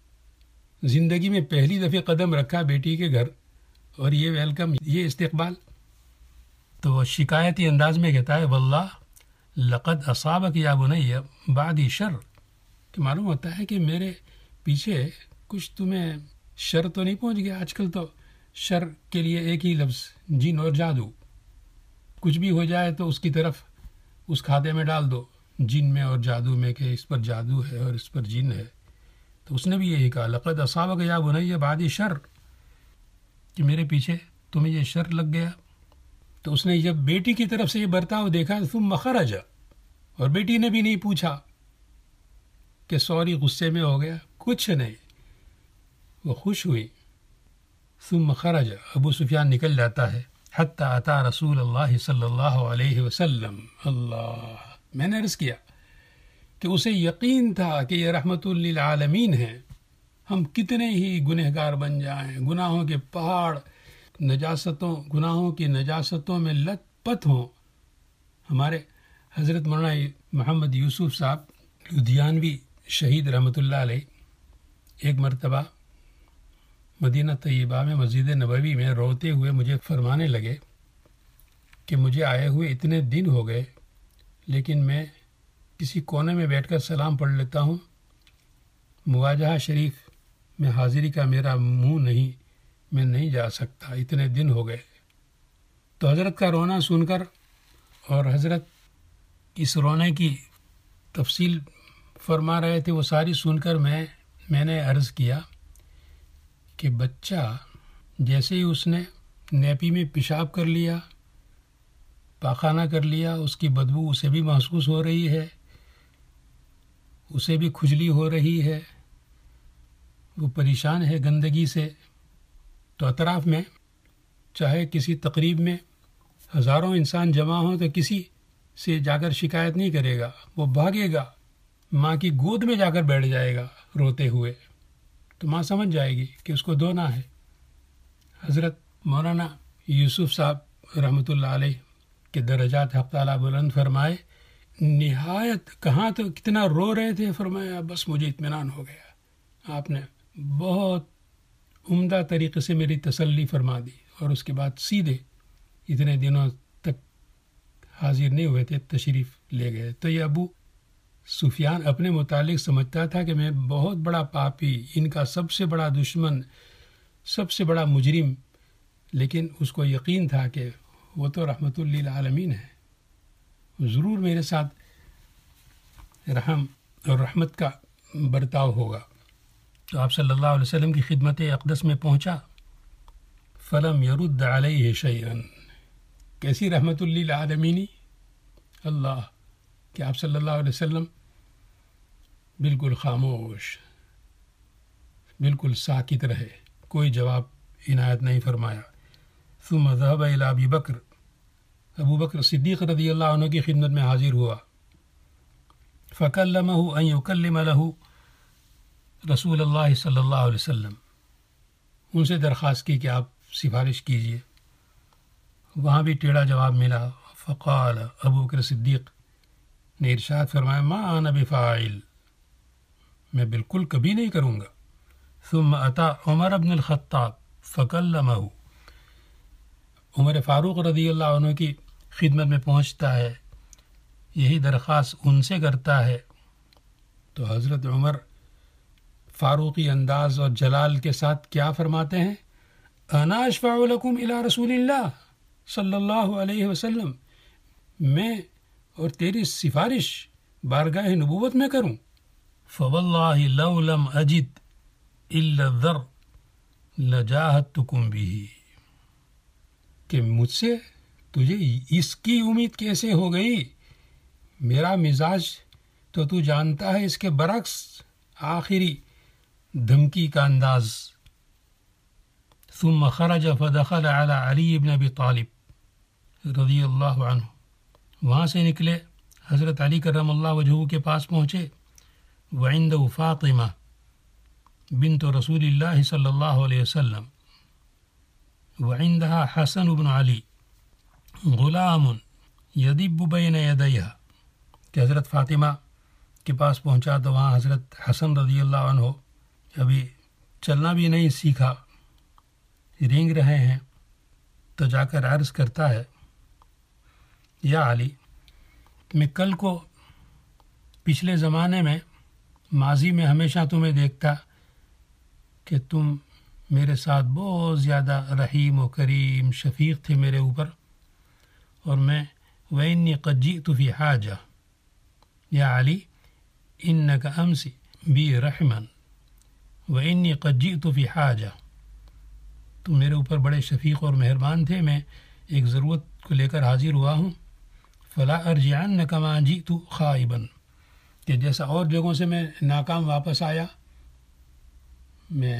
زندگی میں پہلی دفعہ قدم رکھا بیٹی کے گھر، اور یہ ویلکم، یہ استقبال. تو وہ شکایتی انداز میں کہتا ہے واللہ لقد اصابک یا بنی بعدی شر، کہ معلوم ہوتا ہے کہ میرے پیچھے کچھ تمہیں شر تو نہیں پہنچ گیا. آج کل تو شر کے لیے ایک ہی لفظ، جن اور جادو. کچھ بھی ہو جائے تو اس کی طرف اس کھاتے میں ڈال دو، جن میں اور جادو میں، کہ اس پر جادو ہے اور اس پر جن ہے. تو اس نے بھی یہی کہا لقد اصابک یا بنی بعدی شر، کہ میرے پیچھے تمہیں یہ شر لگ گیا. تو اس نے جب بیٹی کی طرف سے یہ برتاؤ دیکھا ثم خرج، اور بیٹی نے بھی نہیں پوچھا کہ سوری غصے میں ہو گیا، کچھ نہیں، وہ خوش ہوئی. ثم خرج، ابو سفیان نکل جاتا ہے، حتی اتا رسول اللہ صلی اللہ علیہ وسلم. اللہ، میں نے عرض کیا کہ اسے یقین تھا کہ یہ رحمت للعالمین ہے. ہم کتنے ہی گنہگار بن جائیں، گناہوں کے پہاڑ، نجاستوں، گناہوں کی نجاستوں میں لت پت ہوں. ہمارے حضرت مولانا محمد یوسف صاحب لدھیانوی شہید رحمۃ اللہ علیہ ایک مرتبہ مدینہ طیبہ میں مسجد نبوی میں روتے ہوئے مجھے فرمانے لگے کہ مجھے آئے ہوئے اتنے دن ہو گئے، لیکن میں کسی کونے میں بیٹھ کر سلام پڑھ لیتا ہوں، مواجہہ شریف میں حاضری کا میرا منہ نہیں، میں نہیں جا سکتا، اتنے دن ہو گئے. تو حضرت کا رونا سن کر اور حضرت اس رونے کی تفصیل فرما رہے تھے، وہ ساری سن کر میں نے عرض کیا کہ بچہ جیسے ہی اس نے نیپی میں پیشاب کر لیا، پاخانہ کر لیا، اس کی بدبو اسے بھی محسوس ہو رہی ہے، اسے بھی کھجلی ہو رہی ہے، وہ پریشان ہے گندگی سے. تو اطراف میں چاہے کسی تقریب میں ہزاروں انسان جمع ہوں تو کسی سے جا کر شکایت نہیں کرے گا، وہ بھاگے گا، ماں کی گود میں جا کر بیٹھ جائے گا روتے ہوئے، تو ماں سمجھ جائے گی کہ اس کو دھونا ہے۔ حضرت مولانا یوسف صاحب رحمۃ اللہ علیہ کے درجات حق تعالیٰ بلند فرمائے، نہایت کہاں تو کتنا رو رہے تھے، فرمایا بس مجھے اطمینان ہو گیا، آپ نے بہت عمدہ طریقے سے میری تسلی فرما دی، اور اس کے بعد سیدھے اتنے دنوں تک حاضر نہیں ہوئے تھے، تشریف لے گئے۔ تو یہ ابو سفیان اپنے متعلق سمجھتا تھا کہ میں بہت بڑا پاپی، ان کا سب سے بڑا دشمن، سب سے بڑا مجرم، لیکن اس کو یقین تھا کہ وہ تو رحمت للعالمین ہے، ضرور میرے ساتھ رحم اور رحمت کا برتاؤ ہوگا۔ تو آپ صلی اللہ علیہ وسلم کی خدمت اقدس میں پہنچا، فلم یرد علیہ شیئا، کیسی رحمت للعالمینی اللہ، کہ آپ صلی اللہ علیہ وسلم بالکل خاموش، بالکل ساکت رہے، کوئی جواب عنایت نہیں فرمایا۔ ثم ذهب الى ابی بکر، ابو بکر صدیق رضی اللہ عنہ کی خدمت میں حاضر ہوا، فکلمہ ان یکلم له رسول اللہ صلی اللہ علیہ وسلم، ان سے درخواست کی کہ آپ سفارش کیجئے، وہاں بھی ٹیڑھا جواب ملا۔ فقال، ابو بکر صدیق نے ارشاد فرمایا، ما انا بفاعل، میں بالکل کبھی نہیں کروں گا۔ ثم اتا عمر بن الخطاب فکلمہ، عمر فاروق رضی اللہ عنہ کی خدمت میں پہنچتا ہے، یہی درخواست ان سے کرتا ہے، تو حضرت عمر فاروقی انداز اور جلال کے ساتھ کیا فرماتے ہیں؟ انا اشفع لکم الی رسول اللہ صلی اللہ علیہ وسلم، میں اور تیری سفارش بارگاہ نبوت میں کروں؟ فواللہ لو لم اجد الا الذر لجاہدتکم بہ، کہ مجھ سے تجھے اس کی امید کیسے ہو گئی؟ میرا مزاج تو جانتا ہے اس کے برعکس، آخری دھمکی کا انداز۔ ثم خرج فدخل على علی بن ابی طالب رضی اللہ عنہ، وہاں سے نکلے، حضرت علی کرم اللہ وجہہ کے پاس پہنچے، وعنده فاطمہ بنت رسول اللہ صلی اللہ علیہ وسلم، وعندها حسن بن علی غلام یدب بین یدیہا، کہ حضرت فاطمہ کے پاس پہنچا تو وہاں حضرت حسن رضی اللہ عنہ ابھی چلنا بھی نہیں سیکھا، رینگ رہے ہیں، تو جا کر عرض کرتا ہے، یا علی، میں کل کو پچھلے زمانے میں، ماضی میں ہمیشہ تمہیں دیکھتا کہ تم میرے ساتھ بہت زیادہ رحیم و کریم، شفیق تھے میرے اوپر، اور میں وَإِنِّي قَدْ جِئْتُ فِي حَاجَةٍ یا علی إِنَّكَ أَمْسِ بِي رَحْمًا وَإِنِّي قَدْ جِئْتُ فِي حَاجَةٍ، تم میرے اوپر بڑے شفیق اور مہربان تھے، میں ایک ضرورت کو لے کر حاضر ہوا ہوں، فَلَا أَرْجِعَنَّ كَمَا جِئْتُ خَائِبًا، کہ جیسا اور جگہوں سے میں ناکام واپس آیا، میں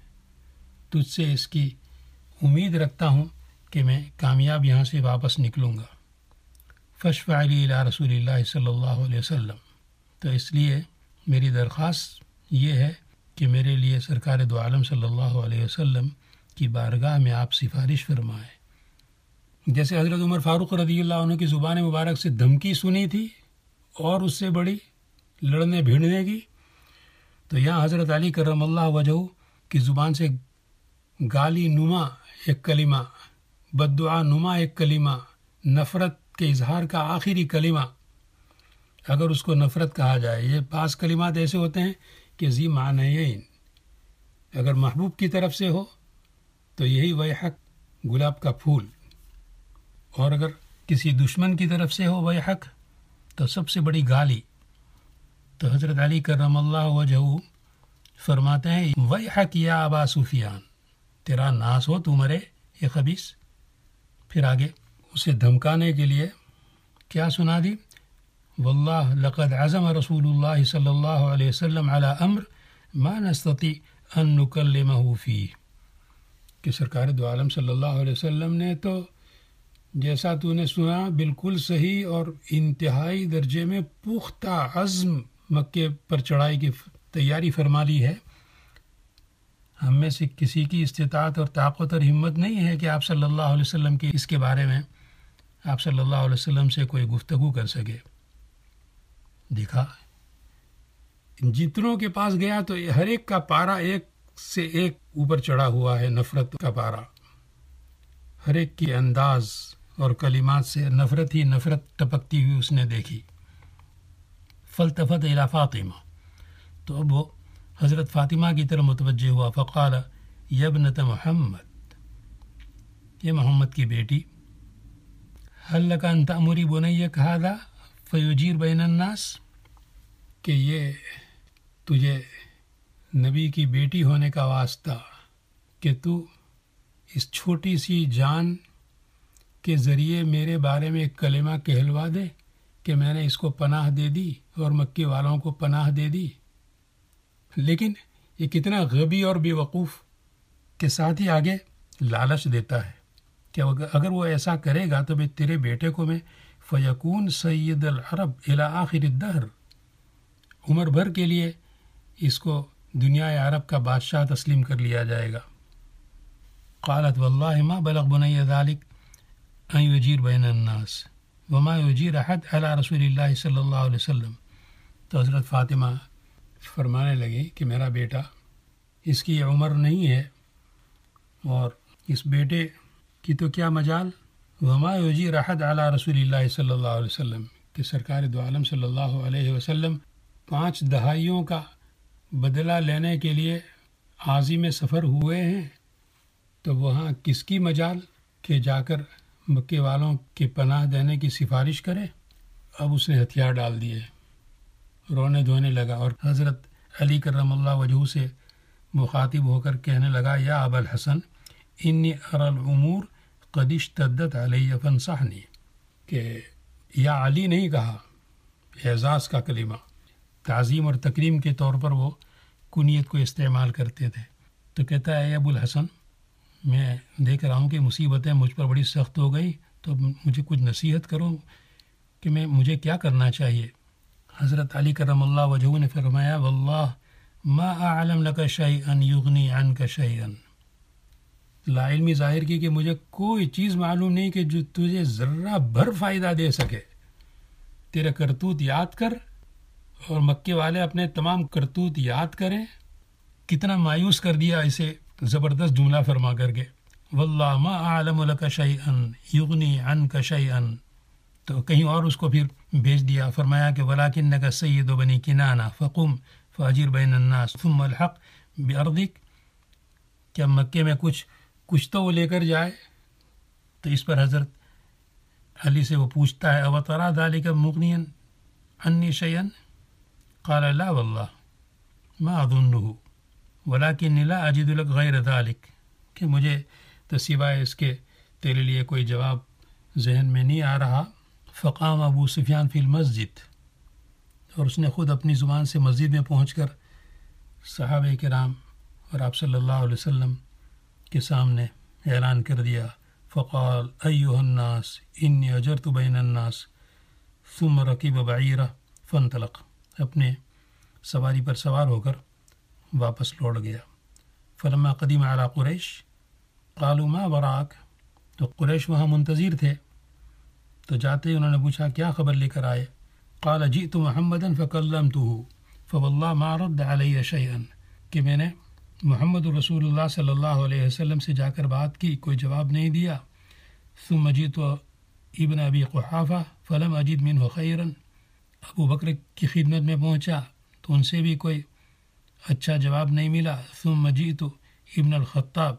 تجھ سے اس کی امید رکھتا ہوں کہ میں کامیاب یہاں سے واپس نکلوں گا۔ فاشفع لی الی رسول اللہ صلی اللہ علیہ وسلم، تو اس لیے میری درخواست یہ ہے کہ میرے لیے سرکار دو عالم صلی اللہ علیہ وسلم کی بارگاہ میں آپ سفارش فرمائیں۔ جیسے حضرت عمر فاروق رضی اللہ عنہ کی زبان مبارک سے دھمکی سنی تھی اور اس سے بڑی لڑنے بھیڑنے کی، تو یہاں حضرت علی کرم اللہ وجہہ کی زبان سے گالی نما ایک کلمہ، بددعا نما ایک کلمہ، نفرت کے اظہار کا آخری کلمہ، اگر اس کو نفرت کہا جائے، یہ بعض کلمات ایسے ہوتے ہیں کہ ذی معنیین، اگر محبوب کی طرف سے ہو تو یہی ویحک گلاب کا پھول، اور اگر کسی دشمن کی طرف سے ہو ویحک تو سب سے بڑی گالی۔ تو حضرت علی کرم اللہ وجہہ فرماتے ہیں، ویحک یا ابا سفیان، تیرا ناس ہو تو مرے یہ خبیث۔ پھر آگے اسے دھمکانے کے لیے کیا سنا دی؟ واللہ لقد عزم رسول اللہ صلی اللہ علیہ وسلم علی امر ما نستطیع ان نکلمہ فیہ، کہ سرکار دو عالم صلی اللہ علیہ وسلم نے تو جیسا تو نے سنا بالکل صحیح اور انتہائی درجے میں پختہ عزم مکے پر چڑھائی کی تیاری فرما لی ہے. ہم میں سے کسی کی استطاعت اور طاقت اور ہمت نہیں ہے کہ آپ صلی اللہ علیہ وسلم کی اس کے بارے میں آپ صلی اللہ علیہ وسلم سے کوئی گفتگو کر سکے. دیکھا جتنوں کے پاس گیا تو ہر ایک کا پارا ایک سے ایک اوپر چڑھا ہوا ہے، نفرت کا پارا. ہر ایک کی انداز اور کلمات سے نفرت ہی نفرت ٹپکتی ہوئی اس نے دیکھی. فالتفت الی فاطمہ، تو اب وہ حضرت فاطمہ کی طرف متوجہ ہوا. فقال یا ابنۃ محمد، یہ محمد کی بیٹی، هل لک ان تأمری بنیک ھذا فیجیر بین الناس، کہ یہ تجھے نبی کی بیٹی ہونے کا واسطہ کہ تو اس چھوٹی سی جان کے ذریعے میرے بارے میں ایک کلمہ کہلوا دے کہ میں نے اس کو پناہ دے دی اور مکے والوں کو پناہ دے دی. لیکن یہ کتنا غبی اور بے وقوف کے ساتھ ہی آگے لالچ دیتا ہے کہ اگر وہ ایسا کرے گا تو میں تیرے بیٹے کو میں فیکون سید العرب الی آخر الدہر، عمر بھر کے لیے اس کو دنیا عرب کا بادشاہ تسلیم کر لیا جائے گا. قالت واللہ ما بلغ بنی ذلک ان یجیر بین الناس وما یجیر احد علی رسول اللہ صلی اللہ علیہ وسلم. تو حضرت فاطمہ فرمانے لگی کہ میرا بیٹا، اس کی عمر نہیں ہے اور اس بیٹے کی تو کیا مجال، وما یجیر احد علی رسول اللہ صلی اللہ علیہ وسلم، کہ سرکار دو عالم صلی اللہ علیہ وسلم 5 دہائیوں کا بدلہ لینے کے لیے عازم سفر ہوئے ہیں، تو وہاں کس کی مجال کہ جا کر مکے والوں کی پناہ دینے کی سفارش کرے. اب اس نے ہتھیار ڈال دیے، رونے دھونے لگا اور حضرت علی کرم اللہ وجہہ سے مخاطب ہو کر کہنے لگا یا ابا الحسن انی اری الامور قد اشتدت علی فانصحنی، کہ یا علی نہیں کہا، اعزاز کا کلمہ، تعظیم اور تکریم کے طور پر وہ کنیت کو استعمال کرتے تھے. تو کہتا ہے ابو الحسن، میں دیکھ رہا ہوں کہ مصیبتیں مجھ پر بڑی سخت ہو گئی، تو مجھے کچھ نصیحت کرو کہ مجھے کیا کرنا چاہیے. حضرت علی کرم اللہ وجہہ نے فرمایا واللہ ما اعلم لک شیئا یغنی عنک شیئا، لا علمی ظاہر کی کہ مجھے کوئی چیز معلوم نہیں کہ جو تجھے ذرہ بھر فائدہ دے سکے. تیرے کرتوت یاد کر اور مکے والے اپنے تمام کرتوت یاد کریں. کتنا مایوس کر دیا اسے زبردست جملہ فرما کر کے، واللہ ما اعلم لک شیئا یغنی عنک شیئا. تو کہیں اور اس کو پھر بھیج دیا، فرمایا کہ ولکنک سید بنی کنانہ فقم فاجر بین الناس ثم الحق بارضک، کیا مکے میں کچھ تو وہ لے کر جائے. تو اس پر حضرت علی سے وہ پوچھتا ہے او ترى ذلك مغنیا عنی شیئا، قال لا واللہ ما اظنه ولكن لا اجد لك غیر ذلك، کہ مجھے تو سوائے اس کے تیرے لیے کوئی جواب ذہن میں نہیں آ رہا. فقام ابو سفیان فی المسجد، اور اس نے خود اپنی زبان سے مسجد میں پہنچ کر صحابہ کرام اور آپ صلی اللہ علیہ وسلم کے سامنے اعلان کر دیا. فقال ایھا الناس انی اجرت بین الناس ثم رکب بعیرہ فانطلق، اپنے سواری پر سوار ہو کر واپس لوٹ گیا. فلما قدم علی قریش قالوا ما وراک، تو قریش وہاں منتظر تھے، تو جاتے ہی انہوں نے پوچھا کیا خبر لے کر آئے. قال جئت محمدا فکلمته فواللہ ما رد علی شیئا، کہ میں نے محمد رسول اللہ صلی اللہ علیہ وسلم سے جا کر بات کی، کوئی جواب نہیں دیا. ثم جئت ابن ابی قحافہ فلم اجد منہ خیرا، ابو بکر کی خدمت میں پہنچا تو ان سے بھی کوئی اچھا جواب نہیں ملا. ثم جئت ابن الخطاب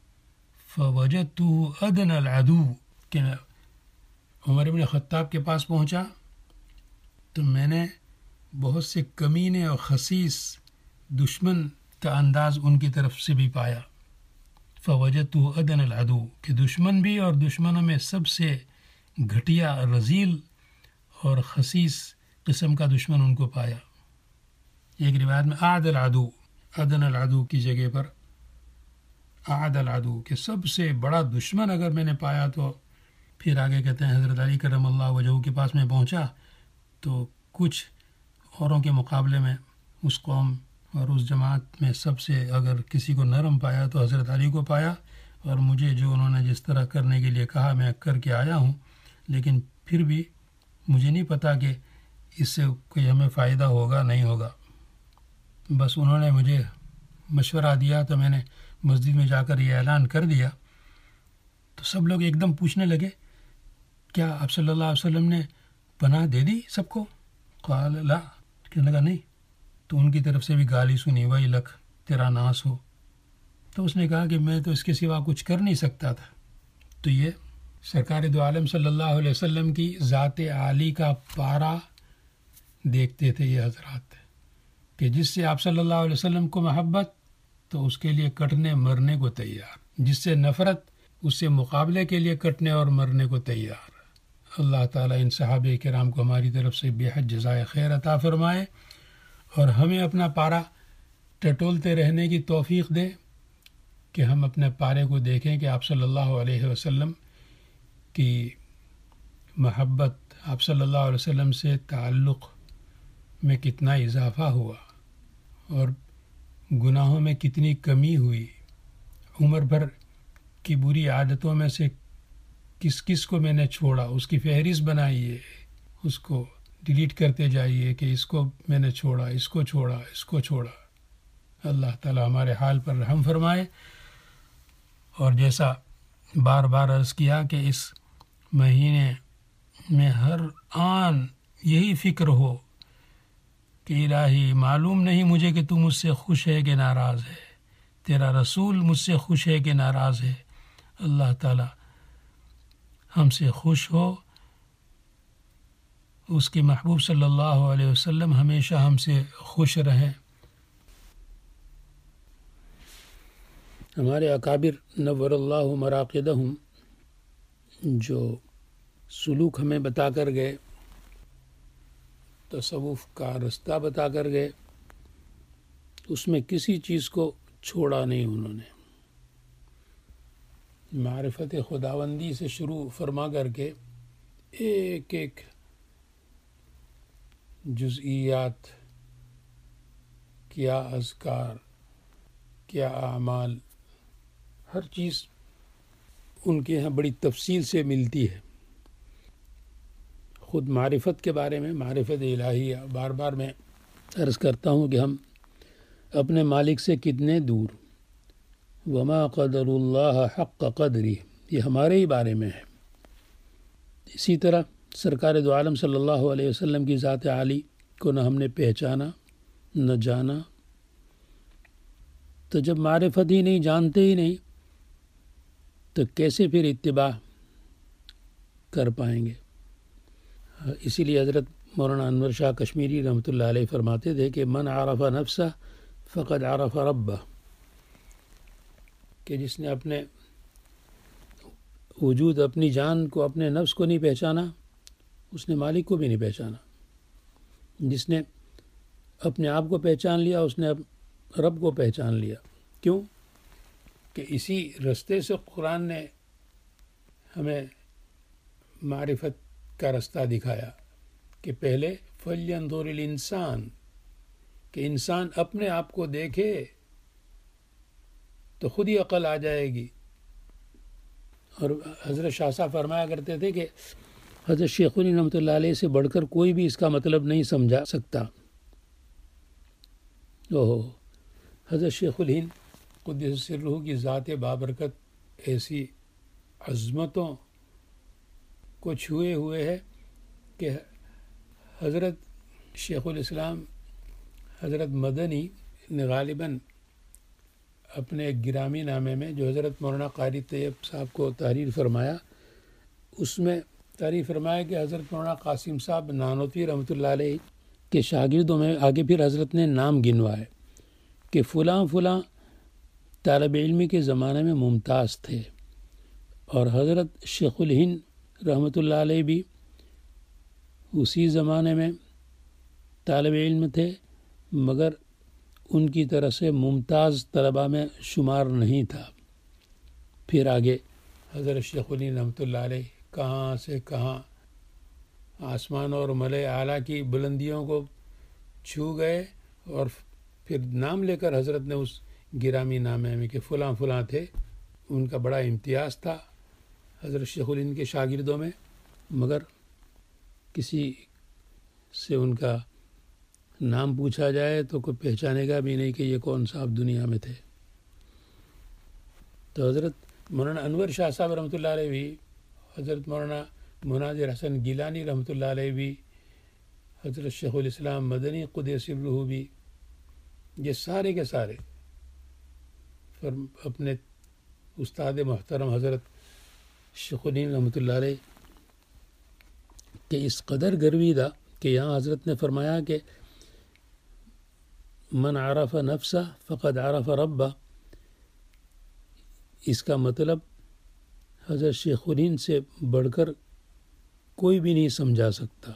فوجدته ادنى العدو، کہ عمر ابن خطاب کے پاس پہنچا تو میں نے بہت سے کمینے اور خسیس دشمن کا انداز ان کی طرف سے بھی پایا. فوجدته ادنى العدو، کہ دشمن بھی اور دشمنوں میں سب سے گھٹیا، رذیل اور خسیس قسم کا دشمن ان کو پایا. ایک روایت میں اعد العدو، ادنى العدو کی جگہ پر اعد العدو کہ سب سے بڑا دشمن اگر میں نے پایا تو پھر آگے کہتے ہیں حضرت علی کرم اللہ وجہہ کے پاس میں پہنچا تو کچھ اوروں کے مقابلے میں اس قوم اور اس جماعت میں سب سے اگر کسی کو نرم پایا تو حضرت علی کو پایا، اور مجھے جو انہوں نے جس طرح کرنے کے لیے کہا میں کر کے آیا ہوں، لیکن پھر بھی مجھے نہیں پتا کہ اس سے کوئی ہمیں فائدہ ہوگا نہیں ہوگا۔ بس انہوں نے مجھے مشورہ دیا تو میں نے مسجد میں جا کر یہ اعلان کر دیا، تو سب لوگ ایک دم پوچھنے لگے کیا آپ صلی اللہ علیہ وسلم نے پناہ دے دی سب کو؟ قال لا، کہنے لگا نہیں۔ تو ان کی طرف سے بھی گالی سنی، وہی لکھ تیرا ناس ہو۔ تو اس نے کہا کہ میں تو اس کے سوا کچھ کر نہیں سکتا تھا۔ تو یہ سرکار دو عالم صلی اللہ علیہ وسلم کی ذات عالی کا پارا دیکھتے تھے یہ حضرات، کہ جس سے آپ صلی اللہ علیہ وسلم کو محبت تو اس کے لیے کٹنے مرنے کو تیار، جس سے نفرت اس سے مقابلے کے لیے کٹنے اور مرنے کو تیار۔ اللہ تعالیٰ ان صحابہ کرام کو ہماری طرف سے بے حد جزائے خیر عطا فرمائے، اور ہمیں اپنا پارا ٹٹولتے رہنے کی توفیق دے کہ ہم اپنے پارے کو دیکھیں کہ آپ صلی اللہ علیہ وسلم کی محبت، آپ صلی اللہ علیہ وسلم سے تعلق میں کتنا اضافہ ہوا اور گناہوں میں کتنی کمی ہوئی، عمر بھر کی بری عادتوں میں سے کس کس کو میں نے چھوڑا، اس کی فہرست بنائیے، اس کو ڈیلیٹ کرتے جائیے کہ اس کو میں نے چھوڑا، اس کو چھوڑا، اس کو چھوڑا۔ اللہ تعالی ہمارے حال پر رحم فرمائے، اور جیسا بار بار عرض کیا کہ اس مہینے میں ہر آن یہی فکر ہو کہ الہی معلوم نہیں مجھے کہ تو مجھ سے خوش ہے کہ ناراض ہے، تیرا رسول مجھ سے خوش ہے کہ ناراض ہے۔ اللہ تعالی ہم سے خوش ہو، اس کے محبوب صلی اللہ علیہ وسلم ہمیشہ ہم سے خوش رہیں۔ ہمارے اکابر نور اللہ مراقدہم جو سلوک ہمیں بتا کر گئے، تصوف کا رستہ بتا کر گئے، اس میں کسی چیز کو چھوڑا نہیں انہوں نے۔ معرفت خداوندی سے شروع فرما کر کے ایک ایک جزئیات، کیا اذکار، کیا اعمال، ہر چیز ان کے یہاں بڑی تفصیل سے ملتی ہے۔ خود معرفت کے بارے میں، معرفت الہیہ، بار بار میں عرض کرتا ہوں کہ ہم اپنے مالک سے کتنے دور، وما قدر اللہ حق قدری، یہ ہمارے ہی بارے میں ہے۔ اسی طرح سرکار دو عالم صلی اللہ علیہ وسلم کی ذات عالی کو نہ ہم نے پہچانا نہ جانا، تو جب معرفت ہی نہیں، جانتے ہی نہیں، تو کیسے پھر اتباع کر پائیں گے؟ اسی لیے حضرت مولانا انور شاہ کشمیری رحمۃ اللہ علیہ فرماتے تھے کہ من عرف نفسہ فقد عرف ربہ، کہ جس نے اپنے وجود، اپنی جان کو، اپنے نفس کو نہیں پہچانا، اس نے مالک کو بھی نہیں پہچانا۔ جس نے اپنے آپ کو پہچان لیا، اس نے رب کو پہچان لیا۔ کیوں؟ کہ اسی رستے سے قرآن نے ہمیں معرفت کا رستہ دکھایا کہ پہلے فَلْيَنْظُرِ الْإِنسان، کہ انسان اپنے آپ کو دیکھے تو خود ہی عقل آ جائے گی۔ اور حضرت شاہ صاحب فرمایا کرتے تھے کہ حضرت شیخ الہند رحمۃ اللہ علیہ سے بڑھ کر کوئی بھی اس کا مطلب نہیں سمجھا سکتا۔ حضرت شیخ الہند قدس سرہ کی ذات بابرکت ایسی عظمتوں کو چھوئے ہوئے ہے کہ حضرت شیخ الاسلام حضرت مدنی نے غالباً اپنے ایک گرامی نامے میں جو حضرت مولانا قاری طیب صاحب کو تحریر فرمایا، اس میں تحریر فرمایا کہ حضرت مولانا قاسم صاحب نانوتوی رحمۃ اللہ علیہ کے شاگردوں میں آگے پھر حضرت نے نام گنوائے کہ فلاں فلاں طالب علمی کے زمانے میں ممتاز تھے، اور حضرت شیخ الہند رحمۃ اللہ علیہ بھی اسی زمانے میں طالب علم تھے، مگر ان کی طرح سے ممتاز طلباء میں شمار نہیں تھا۔ پھر آگے حضرت شیخ الہند رحمۃ اللہ علیہ کہاں سے کہاں آسمان اور ملائے اعلیٰ کی بلندیوں کو چھو گئے، اور پھر نام لے کر حضرت نے اس گرامی نامے میں کہ فلاں فلاں تھے، ان کا بڑا امتیاز تھا حضرت شیخ الہند کے شاگردوں میں، مگر کسی سے ان کا نام پوچھا جائے تو کوئی پہچانے گا بھی نہیں کہ یہ کون صاحب دنیا میں تھے۔ تو حضرت مولانا انور شاہ صاحب رحمۃ اللہ علیہ بھی، حضرت مولانا مناظر حسن گیلانی رحمۃ اللہ علیہ بھی، حضرت شیخ الاسلام مدنی قدس سرہ بھی، یہ سارے کے سارے اپنے استاد محترم حضرت شیخ الہند رحمۃ اللہ علیہ کہ اس قدر گرویدہ کہ یہاں حضرت نے فرمایا کہ من عرف نفسہ فقد عرف ربہ، اس کا مطلب حضرت شیخ الہند سے بڑھ کر کوئی بھی نہیں سمجھا سکتا۔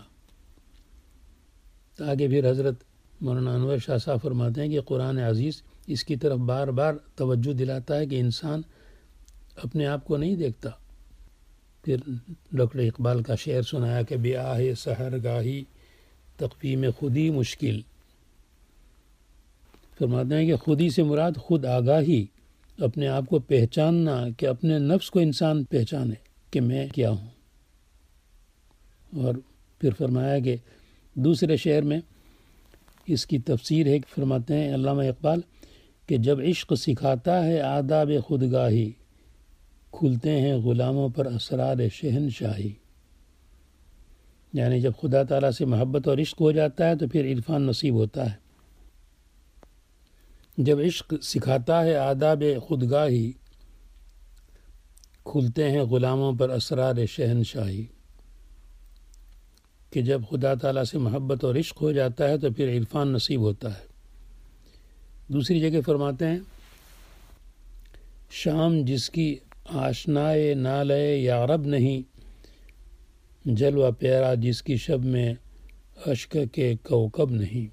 آگے پھر حضرت مولانا انور شاہ صاحب فرماتے ہیں کہ قرآن عزیز اس کی طرف بار بار توجہ دلاتا ہے کہ انسان اپنے آپ کو نہیں دیکھتا۔ پھر ڈاکٹر اقبال کا شعر سنایا کہ بے آہ سحر گاہی تقویم خودی مشکل، فرماتے ہیں کہ خودی سے مراد خود آگاہی، اپنے آپ کو پہچاننا، کہ اپنے نفس کو انسان پہچانے کہ میں کیا ہوں۔ اور پھر فرمایا کہ دوسرے شعر میں اس کی تفسیر ہے، فرماتے ہیں علامہ اقبال کہ جب عشق سکھاتا ہے آداب خودگاہی، کھلتے ہیں غلاموں پر اسرار شہنشاہی، یعنی جب خدا تعالیٰ سے محبت اور عشق ہو جاتا ہے تو پھر عرفان نصیب ہوتا ہے۔ جب عشق سکھاتا ہے آداب خودگاہی، کھلتے ہیں غلاموں پر اسرار شہنشاہی، کہ جب خدا تعالیٰ سے محبت اور عشق ہو جاتا ہے تو پھر عرفان نصیب ہوتا ہے۔ دوسری جگہ فرماتے ہیں شام جس کی آشنائے نالے یارب نہیں، جلوہ پیرا جس کی شب میں اشک کے کوکب نہیں،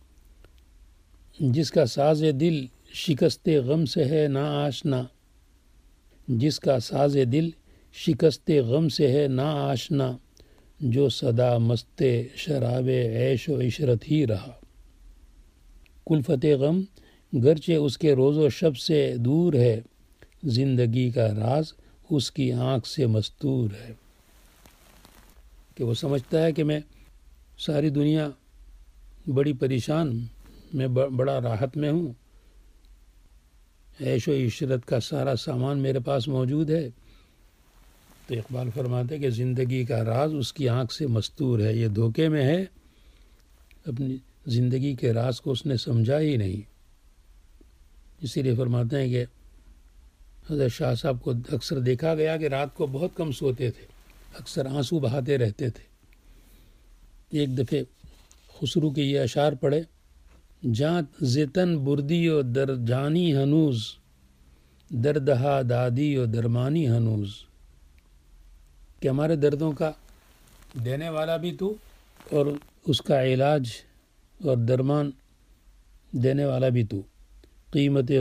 جس کا ساز دل شکست غم سے ہے نا آشنا، جس کا ساز دل شکست غم سے ہے نا آشنا، جو صدا مست شراب عیش و عشرت ہی رہا، کلفت غم گرچہ اس کے روز و شب سے دور ہے، زندگی کا راز اس کی آنکھ سے مستور ہے، کہ وہ سمجھتا ہے کہ میں ساری دنیا بڑی پریشان، میں بڑا راحت میں ہوں، عیش و عشرت کا سارا سامان میرے پاس موجود ہے۔ تو اقبال فرماتے کہ زندگی کا راز اس کی آنکھ سے مستور ہے، یہ دھوکے میں ہے، اپنی زندگی کے راز کو اس نے سمجھا ہی نہیں۔ اسی لیے فرماتے ہیں کہ حضرت شاہ صاحب کو اکثر دیکھا گیا کہ رات کو بہت کم سوتے تھے، اکثر آنسو بہاتے رہتے تھے۔ ایک دفعہ خسرو کے یہ اشعار پڑھے، جاں زتن بردی و درجانی ہنوز، دردہا دادی و درمانی ہنوز، کہ ہمارے دردوں کا دینے والا بھی تو اور اس کا علاج اور درمان دینے والا بھی تو، قیمت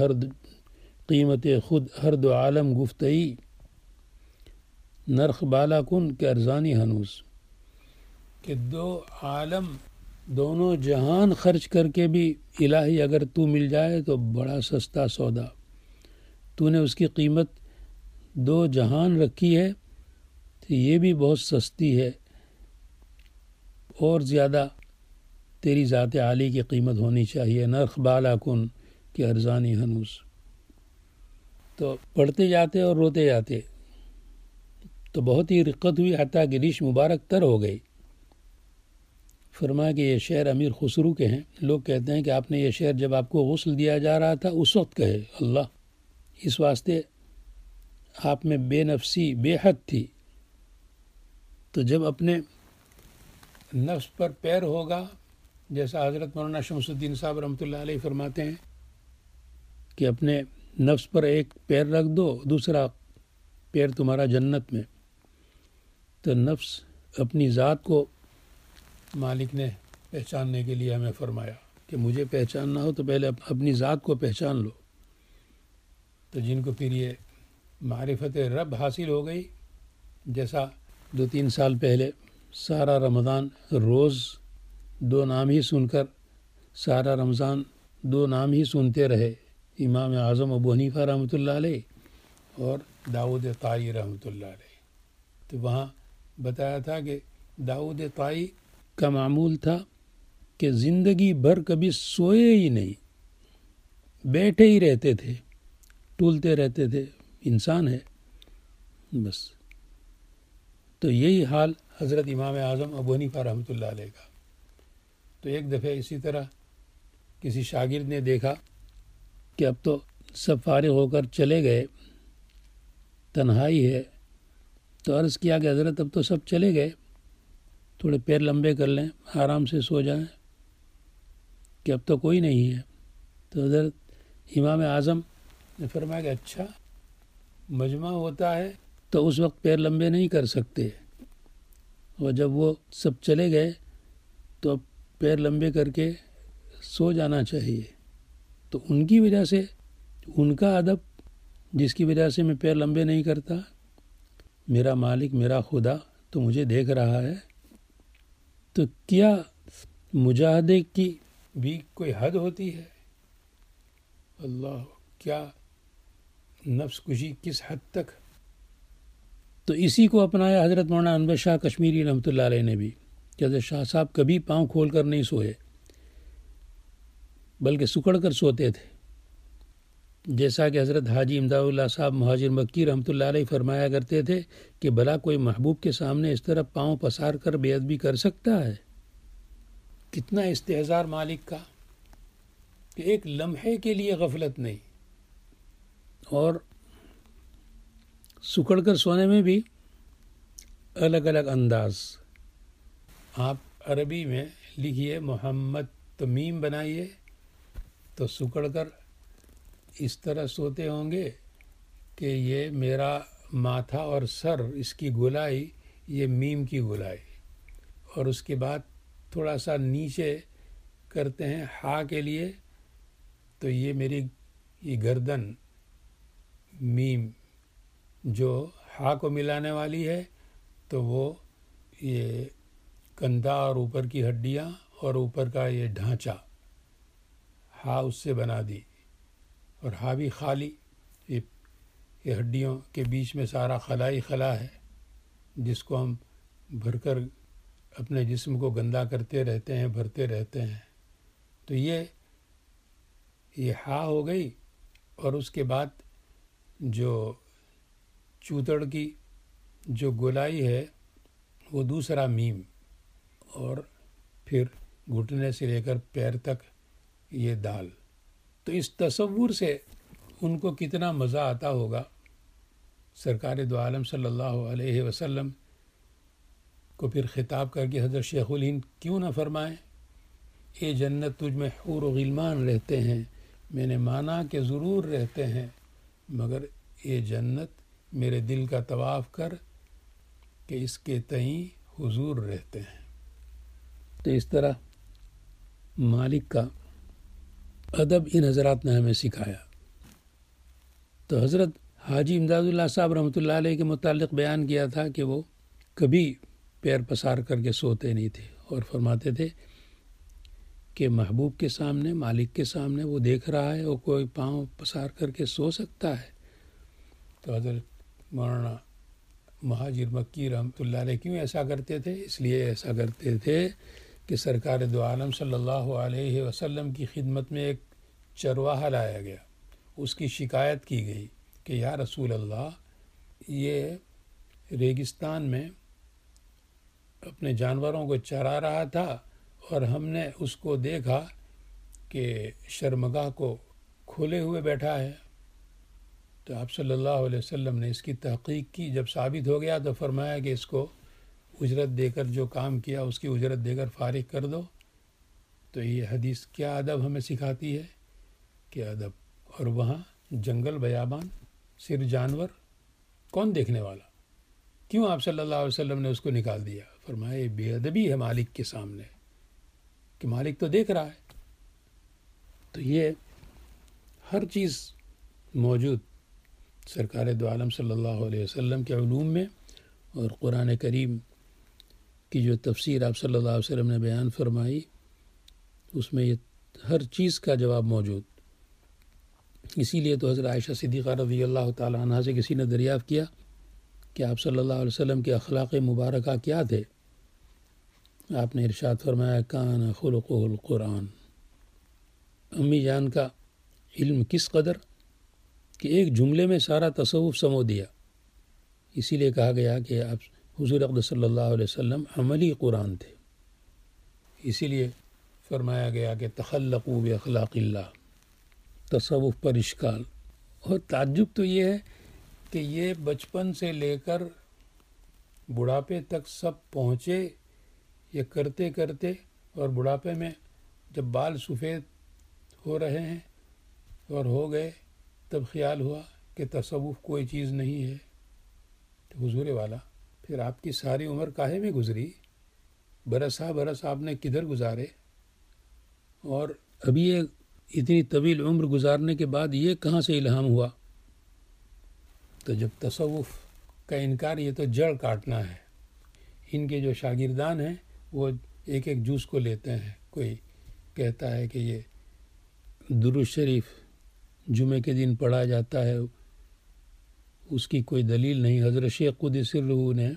خود ہر دو عالم گفتئی، نرخ بالا کن کہ ارزانی ہنوز، کہ دو عالم دونوں جہان خرچ کر کے بھی الہی اگر تو مل جائے تو بڑا سستا سودا، تو نے اس کی قیمت دو جہان رکھی ہے تو یہ بھی بہت سستی ہے، اور زیادہ تیری ذات عالی کی قیمت ہونی چاہیے، نرخ بالا کن کہ ارزانی ہنوز۔ تو پڑھتے جاتے اور روتے جاتے تو بہت ہی رقت ہوئی، حتیٰ کہ ریش مبارک تر ہو گئی۔ فرمایا کہ یہ شعر امیر خسرو کے ہیں، لوگ کہتے ہیں کہ آپ نے یہ شعر جب آپ کو غسل دیا جا رہا تھا اس وقت کہے، اللہ اس واسطے آپ میں بے نفسی بے حد تھی، تو جب اپنے نفس پر پیر ہوگا، جیسا حضرت مولانا شمس الدین صاحب رحمۃ اللہ علیہ فرماتے ہیں کہ اپنے نفس پر ایک پیر رکھ دو، دوسرا پیر تمہارا جنت میں، تو نفس اپنی ذات کو مالک نے پہچاننے کے لیے ہمیں فرمایا کہ مجھے پہچاننا ہو تو پہلے اپنی ذات کو پہچان لو۔ تو جن کو پھر یہ معرفت رب حاصل ہو گئی. جیسا 2-3 سال پہلے سارا رمضان روز 2 نام ہی سن کر سارا رمضان 2 نام ہی سنتے رہے، امام اعظم ابو حنیفہ رحمۃ اللہ علیہ اور داؤد طائی رحمۃ اللہ علیہ. تو وہاں بتایا تھا کہ داؤد طائی کا معمول تھا کہ زندگی بھر کبھی سوئے ہی نہیں، بیٹھے ہی رہتے تھے، ٹولتے رہتے تھے، انسان ہے بس. تو یہی حال حضرت امام اعظم ابو حنیفہ رحمۃ اللہ علیہ کا. تو ایک دفعہ اسی طرح کسی شاگرد نے دیکھا کہ اب تو سب فارغ ہو کر چلے گئے، تنہائی ہے، تو عرض کیا کہ حضرت اب تو سب چلے گئے، تھوڑے پیر لمبے کر لیں، آرام سے سو جائیں کہ اب تو کوئی نہیں ہے. تو حضرت امام اعظم نے فرمایا کہ اچھا، مجمع ہوتا ہے تو اس وقت پیر لمبے نہیں کر سکتے، اور جب وہ سب چلے گئے تو اب پیر لمبے کر کے سو جانا چاہیے. تو ان کی وجہ سے، ان کا ادب جس کی وجہ سے میں پیر لمبے نہیں کرتا، میرا مالک میرا خدا تو مجھے دیکھ رہا ہے. تو کیا مجاہدے کی بھی کوئی حد ہوتی ہے؟ اللہ، کیا نفس کشی کس حد تک. تو اسی کو اپنایا حضرت مولانا انور شاہ کشمیری رحمۃ اللہ علیہ نے بھی، کہ حضرت شاہ صاحب کبھی پاؤں کھول کر نہیں سوئے بلکہ سکڑ کر سوتے تھے. جیسا کہ حضرت حاجی امداد اللہ صاحب مہاجر مکی رحمۃ اللہ علیہ فرمایا کرتے تھے کہ بھلا کوئی محبوب کے سامنے اس طرح پاؤں پسار کر بے ادبی کر سکتا ہے؟ کتنا استحضار مالک کا کہ ایک لمحے کے لیے غفلت نہیں. اور سکڑ کر سونے میں بھی الگ الگ انداز. آپ عربی میں لکھیے محمد تمیم بنائیے تو سکڑ کر اس طرح سوتے ہوں گے کہ یہ میرا ماتھا اور سر، اس کی گولائی یہ میم کی گولائی، اور اس کے بعد تھوڑا سا نیچے کرتے ہیں ہا کے لیے تو یہ میری یہ گردن میم جو ہا کو ملانے والی ہے، تو وہ یہ کندھا اور اوپر کی ہڈیاں اور اوپر کا یہ ڈھانچہ ہا اس سے بنا دی، اور ہا بھی خالی، یہ ہڈیوں کے بیچ میں سارا خلائی خلا ہے جس کو ہم بھر کر اپنے جسم کو گندا کرتے رہتے ہیں، بھرتے رہتے ہیں. تو یہ ہا ہو گئی، اور اس کے بعد جو چوتڑ کی جو گولائی ہے وہ دوسرا میم، اور پھر گھٹنے سے لے کر پیر تک یہ دال. تو اس تصور سے ان کو کتنا مزہ آتا ہوگا. سرکار دو عالم صلی اللہ علیہ وسلم کو پھر خطاب کر کے حضرت شیخ الہند کیوں نہ فرمائیں، اے جنت تجھ میں حور و غلمان رہتے ہیں. میں نے مانا کہ ضرور رہتے ہیں، مگر اے جنت میرے دل کا طواف کر کہ اس کے تئیں حضور رہتے ہیں. تو اس طرح مالک کا ادب ان حضرات نے ہمیں سکھایا. تو حضرت حاجی امداد اللہ صاحب رحمۃ اللہ علیہ کے متعلق بیان کیا تھا کہ وہ کبھی پیر پسار کر کے سوتے نہیں تھے، اور فرماتے تھے کہ محبوب کے سامنے، مالک کے سامنے وہ دیکھ رہا ہے، وہ کوئی پاؤں پسار کر کے سو سکتا ہے؟ تو حضرت مولانا مہاجر مکی رحمۃ اللہ علیہ کیوں ایسا کرتے تھے؟ اس لیے ایسا کرتے تھے کہ سرکار دو عالم صلی اللہ علیہ وسلم کی خدمت میں ایک چرواہا لایا گیا. اس کی شکایت کی گئی کہ یا رسول اللہ، یہ ریگستان میں اپنے جانوروں کو چرا رہا تھا اور ہم نے اس کو دیکھا کہ شرمگاہ کو کھولے ہوئے بیٹھا ہے. تو آپ صلی اللہ علیہ وسلم نے اس کی تحقیق کی. جب ثابت ہو گیا تو فرمایا کہ اس کو اجرت دے کر، جو کام کیا اس کی اجرت دے کر فارغ کر دو. تو یہ حدیث کیا ادب ہمیں سکھاتی ہے کہ ادب. اور وہاں جنگل بیابان، صرف جانور، کون دیکھنے والا؟ کیوں آپ صلی اللہ علیہ وسلم نے اس کو نکال دیا؟ فرمایا یہ بے ادبی ہے مالک کے سامنے، کہ مالک تو دیکھ رہا ہے. تو یہ ہر چیز موجود. سرکار دو عالم صلی اللہ علیہ وسلم کے علوم میں اور قرآن کریم کی جو تفسیر آپ صلی اللہ علیہ وسلم نے بیان فرمائی اس میں یہ ہر چیز کا جواب موجود. اسی لیے تو حضرت عائشہ صدیقہ رضی اللہ تعالیٰ عنہ سے کسی نے دریافت کیا کہ آپ صلی اللہ علیہ وسلم کے اخلاق مبارکہ کیا تھے؟ آپ نے ارشاد فرمایا کان خلقہ القرآن. امی جان کا علم کس قدر کہ ایک جملے میں سارا تصوف سمو دیا. اسی لیے کہا گیا کہ آپ حضور اقدس صلی اللہ علیہ وسلم عملی قرآن تھے. اسی لیے فرمایا گیا کہ تخلقوا باخلاق اللہ، تصوف پر اشکال. اور تعجب تو یہ ہے کہ یہ بچپن سے لے کر بڑھاپے تک سب پہنچے یہ کرتے کرتے، اور بڑھاپے میں جب بال سفید ہو رہے ہیں اور ہو گئے تب خیال ہوا کہ تصوف کوئی چیز نہیں ہے. تو حضور والا پھر آپ کی ساری عمر کاہے میں گزری؟ برسا برس آپ نے کدھر گزارے؟ اور ابھی یہ اتنی طویل عمر گزارنے کے بعد یہ کہاں سے الہام ہوا؟ تو جب تصوف کا انکار، یہ تو جڑ کاٹنا ہے. ان کے جو شاگردان ہیں وہ ایک ایک جوز کو لیتے ہیں. کوئی کہتا ہے کہ یہ درود شریف جمعے کے دن پڑھا جاتا ہے، اس کی کوئی دلیل نہیں. حضرت شیخ قدس سرہ نے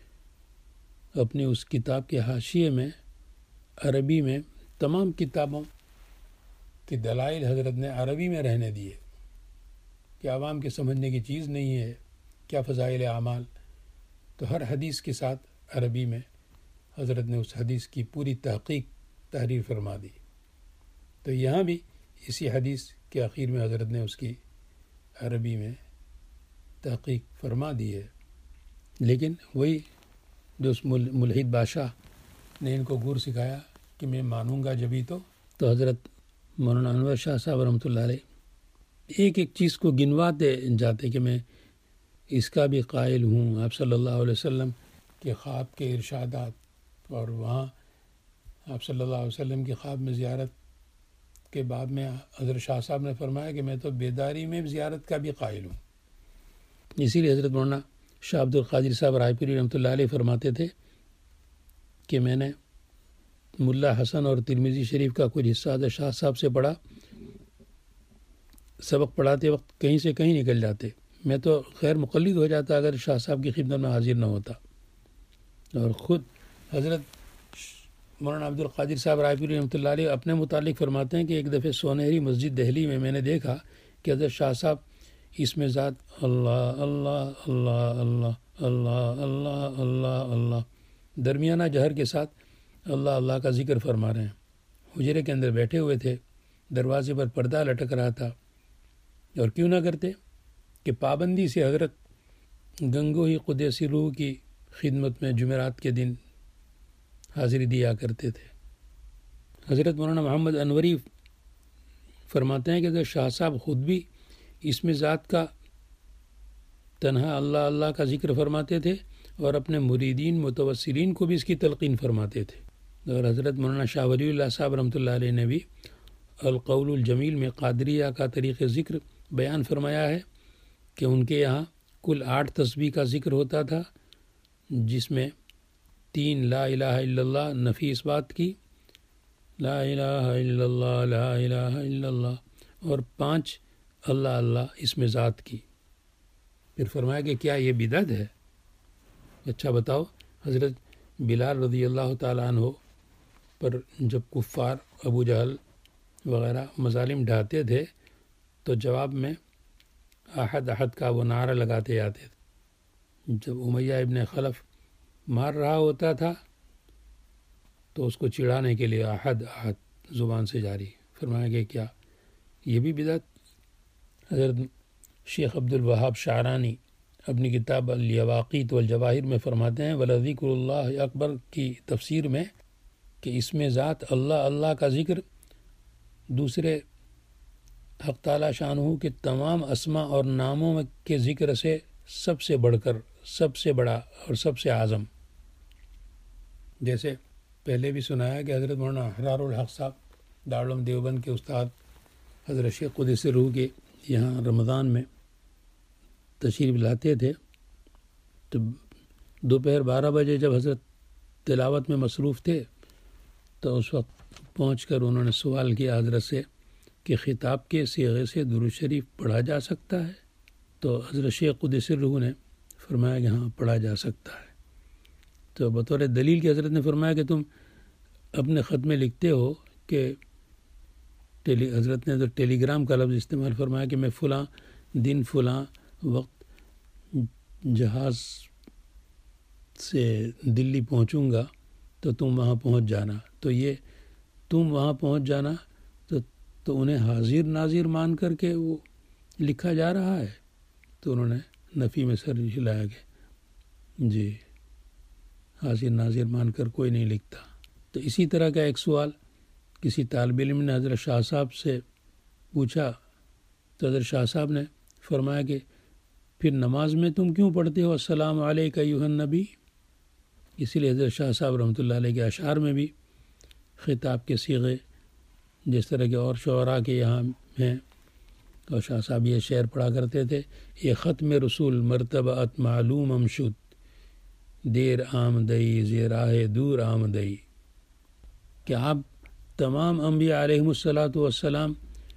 اپنی اس کتاب کے حاشیے میں عربی میں تمام کتابوں کے دلائل حضرت نے عربی میں رہنے دیے کہ عوام کے سمجھنے کی چیز نہیں ہے. کیا فضائل اعمال، تو ہر حدیث کے ساتھ عربی میں حضرت نے اس حدیث کی پوری تحریر فرما دی. تو یہاں بھی اسی حدیث کے آخر میں حضرت نے اس کی عربی میں تحقیق فرما دی ہے. لیکن وہی جو اس ملحد بادشاہ نے ان کو گور سکھایا کہ میں مانوں گا جبھی تو حضرت مولانا انور شاہ صاحب رحمۃ اللہ علیہ ایک ایک چیز کو گنواتے جاتے کہ میں اس کا بھی قائل ہوں. آپ صلی اللہ علیہ وسلم کے خواب کے ارشادات، اور وہاں آپ صلی اللہ علیہ وسلم کی خواب میں زیارت کے باب میں حضرت شاہ صاحب نے فرمایا کہ میں تو بیداری میں زیارت کا بھی قائل ہوں. اسی لیے حضرت مولانا شاہ عبد القادر صاحب رائے پوری رحمۃ اللہ علیہ فرماتے تھے کہ میں نے ملا حسن اور ترمذی شریف کا کچھ حصہ حضرت شاہ صاحب سے پڑھا. سبق پڑھاتے وقت کہیں سے کہیں نکل جاتے. میں تو خیر مقلد ہو جاتا اگر شاہ صاحب کی خدمت میں حاضر نہ ہوتا. اور خود حضرت مولانا عبد القادر صاحب رائے پوری رحمۃ اللہ علیہ اپنے متعلق فرماتے ہیں کہ ایک دفعہ سونہری مسجد دہلی میں نے دیکھا کہ حضرت شاہ صاحب اس میں ذات اللہ اللہ اللہ اللہ اللہ اللہ اللہ اللہ درمیانہ جہر کے ساتھ اللہ اللہ کا ذکر فرما رہے ہیں. حجرے کے اندر بیٹھے ہوئے تھے، دروازے پر پردہ لٹک رہا تھا. اور کیوں نہ کرتے کہ پابندی سے حضرت گنگوہی قدس روح کی خدمت میں جمعرات کے دن حاضری دیا کرتے تھے. حضرت مولانا محمد انوری فرماتے ہیں کہ حضرت شاہ صاحب خود بھی اس میں ذات کا تنہا اللہ اللہ کا ذکر فرماتے تھے اور اپنے مریدین متوسلین کو بھی اس کی تلقین فرماتے تھے. اور حضرت مولانا شاہ ولی اللہ صاحب رحمۃ اللہ علیہ نے بھی القول الجمیل میں قادریہ کا طریق ذکر بیان فرمایا ہے کہ ان کے یہاں کل 8 تسبیح کا ذکر ہوتا تھا، جس میں 3 لا الہ الا اللہ نفی اس بات کی، لا الہ الا اللہ لا الہ الا اللہ، اور 5 اللہ اللہ اس میں ذات کی. پھر فرمایا کہ کیا یہ بدعت ہے؟ اچھا بتاؤ. حضرت بلال رضی اللہ تعالیٰ عنہ پر جب کفار ابو جہل وغیرہ مظالم ڈھاتے تھے تو جواب میں احد احد کا وہ نعرہ لگاتے جاتے تھے. جب امیہ ابن خلف مار رہا ہوتا تھا تو اس کو چڑھانے کے لیے احد احد زبان سے جاری. فرمایا کہ کیا یہ بھی بدعت؟ حضرت شیخ عبد الوہاب شعرانی اپنی کتاب الیواقیت والجواہر میں فرماتے ہیں وَلَذِكْرُ اللَّهِ اکبر کی تفسیر میں کہ اس میں ذات اللہ اللہ کا ذکر دوسرے حق تعالی شانہ کے تمام اسماء اور ناموں کے ذکر سے سب سے بڑھ کر، سب سے بڑا اور سب سے اعظم. جیسے پہلے بھی سنایا کہ حضرت مولانا احرار الحق صاحب دارالعلوم دیوبند کے استاد حضرت شیخ قدس روح کے یہاں رمضان میں تشریف لاتے تھے تو دوپہر 12 بجے جب حضرت تلاوت میں مصروف تھے تو اس وقت پہنچ کر انہوں نے سوال کیا حضرت سے کہ خطاب کے صیغے سے درود شریف پڑھا جا سکتا ہے؟ تو حضرت شیخ قدس سرہ نے فرمایا کہ ہاں پڑھا جا سکتا ہے۔ تو بطور دلیل کی حضرت نے فرمایا کہ تم اپنے خط میں لکھتے ہو کہ حضرت نے تو ٹیلی گرام کا لفظ استعمال فرمایا کہ میں فلاں دن فلاں وقت جہاز سے دلی پہنچوں گا تو تم وہاں پہنچ جانا، تو یہ تم وہاں پہنچ جانا تو انہیں حاضر ناظر مان کر کے وہ لکھا جا رہا ہے؟ تو انہوں نے نفی میں سر ہلایا کہ جی حاضر ناظر مان کر کوئی نہیں لکھتا۔ تو اسی طرح کا ایک سوال کسی طالب علم نے حضرت شاہ صاحب سے پوچھا تو حضرت شاہ صاحب نے فرمایا کہ پھر نماز میں تم کیوں پڑھتے ہو السلام علیک ایھا النبی؟ اسی لیے حضرت شاہ صاحب رحمۃ اللہ علیہ کے اشعار میں بھی خطاب کے صیغے جس طرح کے اور شعراء کے یہاں ہیں، اور شاہ صاحب یہ شعر پڑھا کرتے تھے، یہ ختم رسول مرتبات معلوم امشد، دیر آمدئی زیراہ دور آمدئی، کہ آپ تمام انبیاء علیہم الصلاۃ والسلام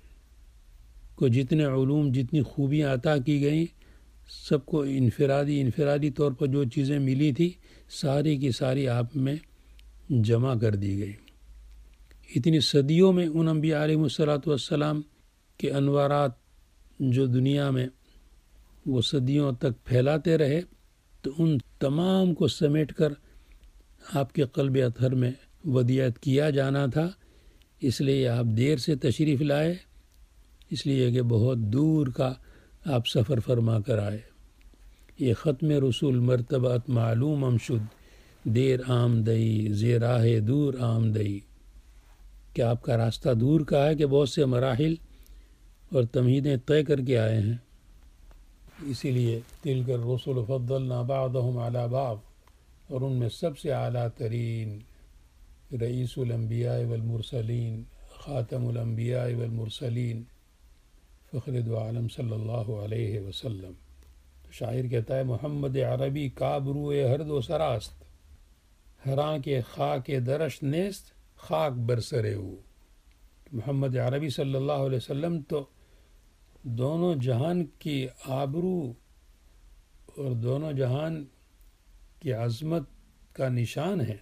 کو جتنے علوم جتنی خوبیاں عطا کی گئیں، سب کو انفرادی طور پر جو چیزیں ملی تھی ساری کی ساری آپ میں جمع کر دی گئی۔ اتنی صدیوں میں ان انبیاء علیہم الصلاۃ والسلام کے انوارات جو دنیا میں وہ صدیوں تک پھیلاتے رہے، تو ان تمام کو سمیٹ کر آپ کے قلب اطہر میں ودیعت کیا جانا تھا، اس لیے آپ دیر سے تشریف لائے، اس لیے کہ بہت دور کا آپ سفر فرما کر آئے۔ یہ ختم رسول مرتبات معلوم امشد، دیر آمدئی زیراہ دور آمدئی، کہ آپ کا راستہ دور کا ہے کہ بہت سے مراحل اور تمہیدیں طے کر کے آئے ہیں۔ اسی لیے تلک الرسل فضلنا بعضهم علی بعض، اور ان میں سب سے اعلیٰ ترین رئیس الانبیاء والمرسلین، خاتم الانبیاء والمرسلین، فخر دو عالم صلی اللہ علیہ وسلم۔ تو شاعر کہتا ہے محمد عربی کابروئے ہر دو سراست، ہراں کے خاک درش نیست خاک برسرے ہو۔ محمد عربی صلی اللہ علیہ وسلم تو دونوں جہان کی آبرو اور دونوں جہان کی عظمت کا نشان ہے،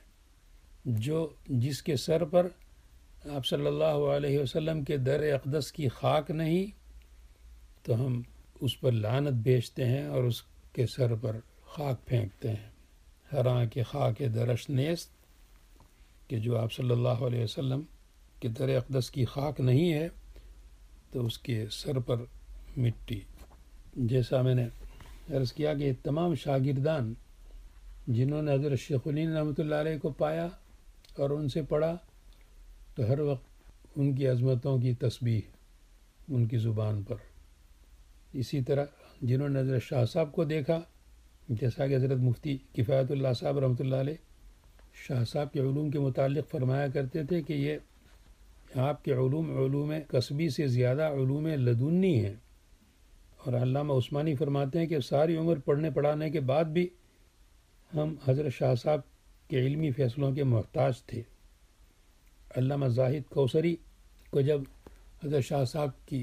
جس کے سر پر آپ صلی اللہ علیہ وسلم کے در اقدس کی خاک نہیں تو ہم اس پر لعنت بھیجتے ہیں اور اس کے سر پر خاک پھینکتے ہیں۔ ہراں کے خاک درش نیست، کہ جو آپ صلی اللہ علیہ وسلم کے در اقدس کی خاک نہیں ہے تو اس کے سر پر مٹی۔ جیسا میں نے عرض کیا کہ تمام شاگردان جنہوں نے حضرت شیخ الہند رحمۃ اللہ علیہ کو پایا اور ان سے پڑھا، تو ہر وقت ان کی عظمتوں کی تسبیح ان کی زبان پر۔ اسی طرح جنہوں نے حضرت شاہ صاحب کو دیکھا، جیسا کہ حضرت مفتی کفایت اللہ صاحب رحمۃ اللہ علیہ شاہ صاحب کے علوم کے متعلق فرمایا کرتے تھے کہ یہ آپ کے علوم کسبی سے زیادہ علوم لدنی ہیں، اور علامہ عثمانی فرماتے ہیں کہ ساری عمر پڑھنے پڑھانے کے بعد بھی ہم حضرت شاہ صاحب کے علمی فیصلوں کے محتاج تھے۔ علامہ زاہد کوثری کو جب حضرت شاہ صاحب کی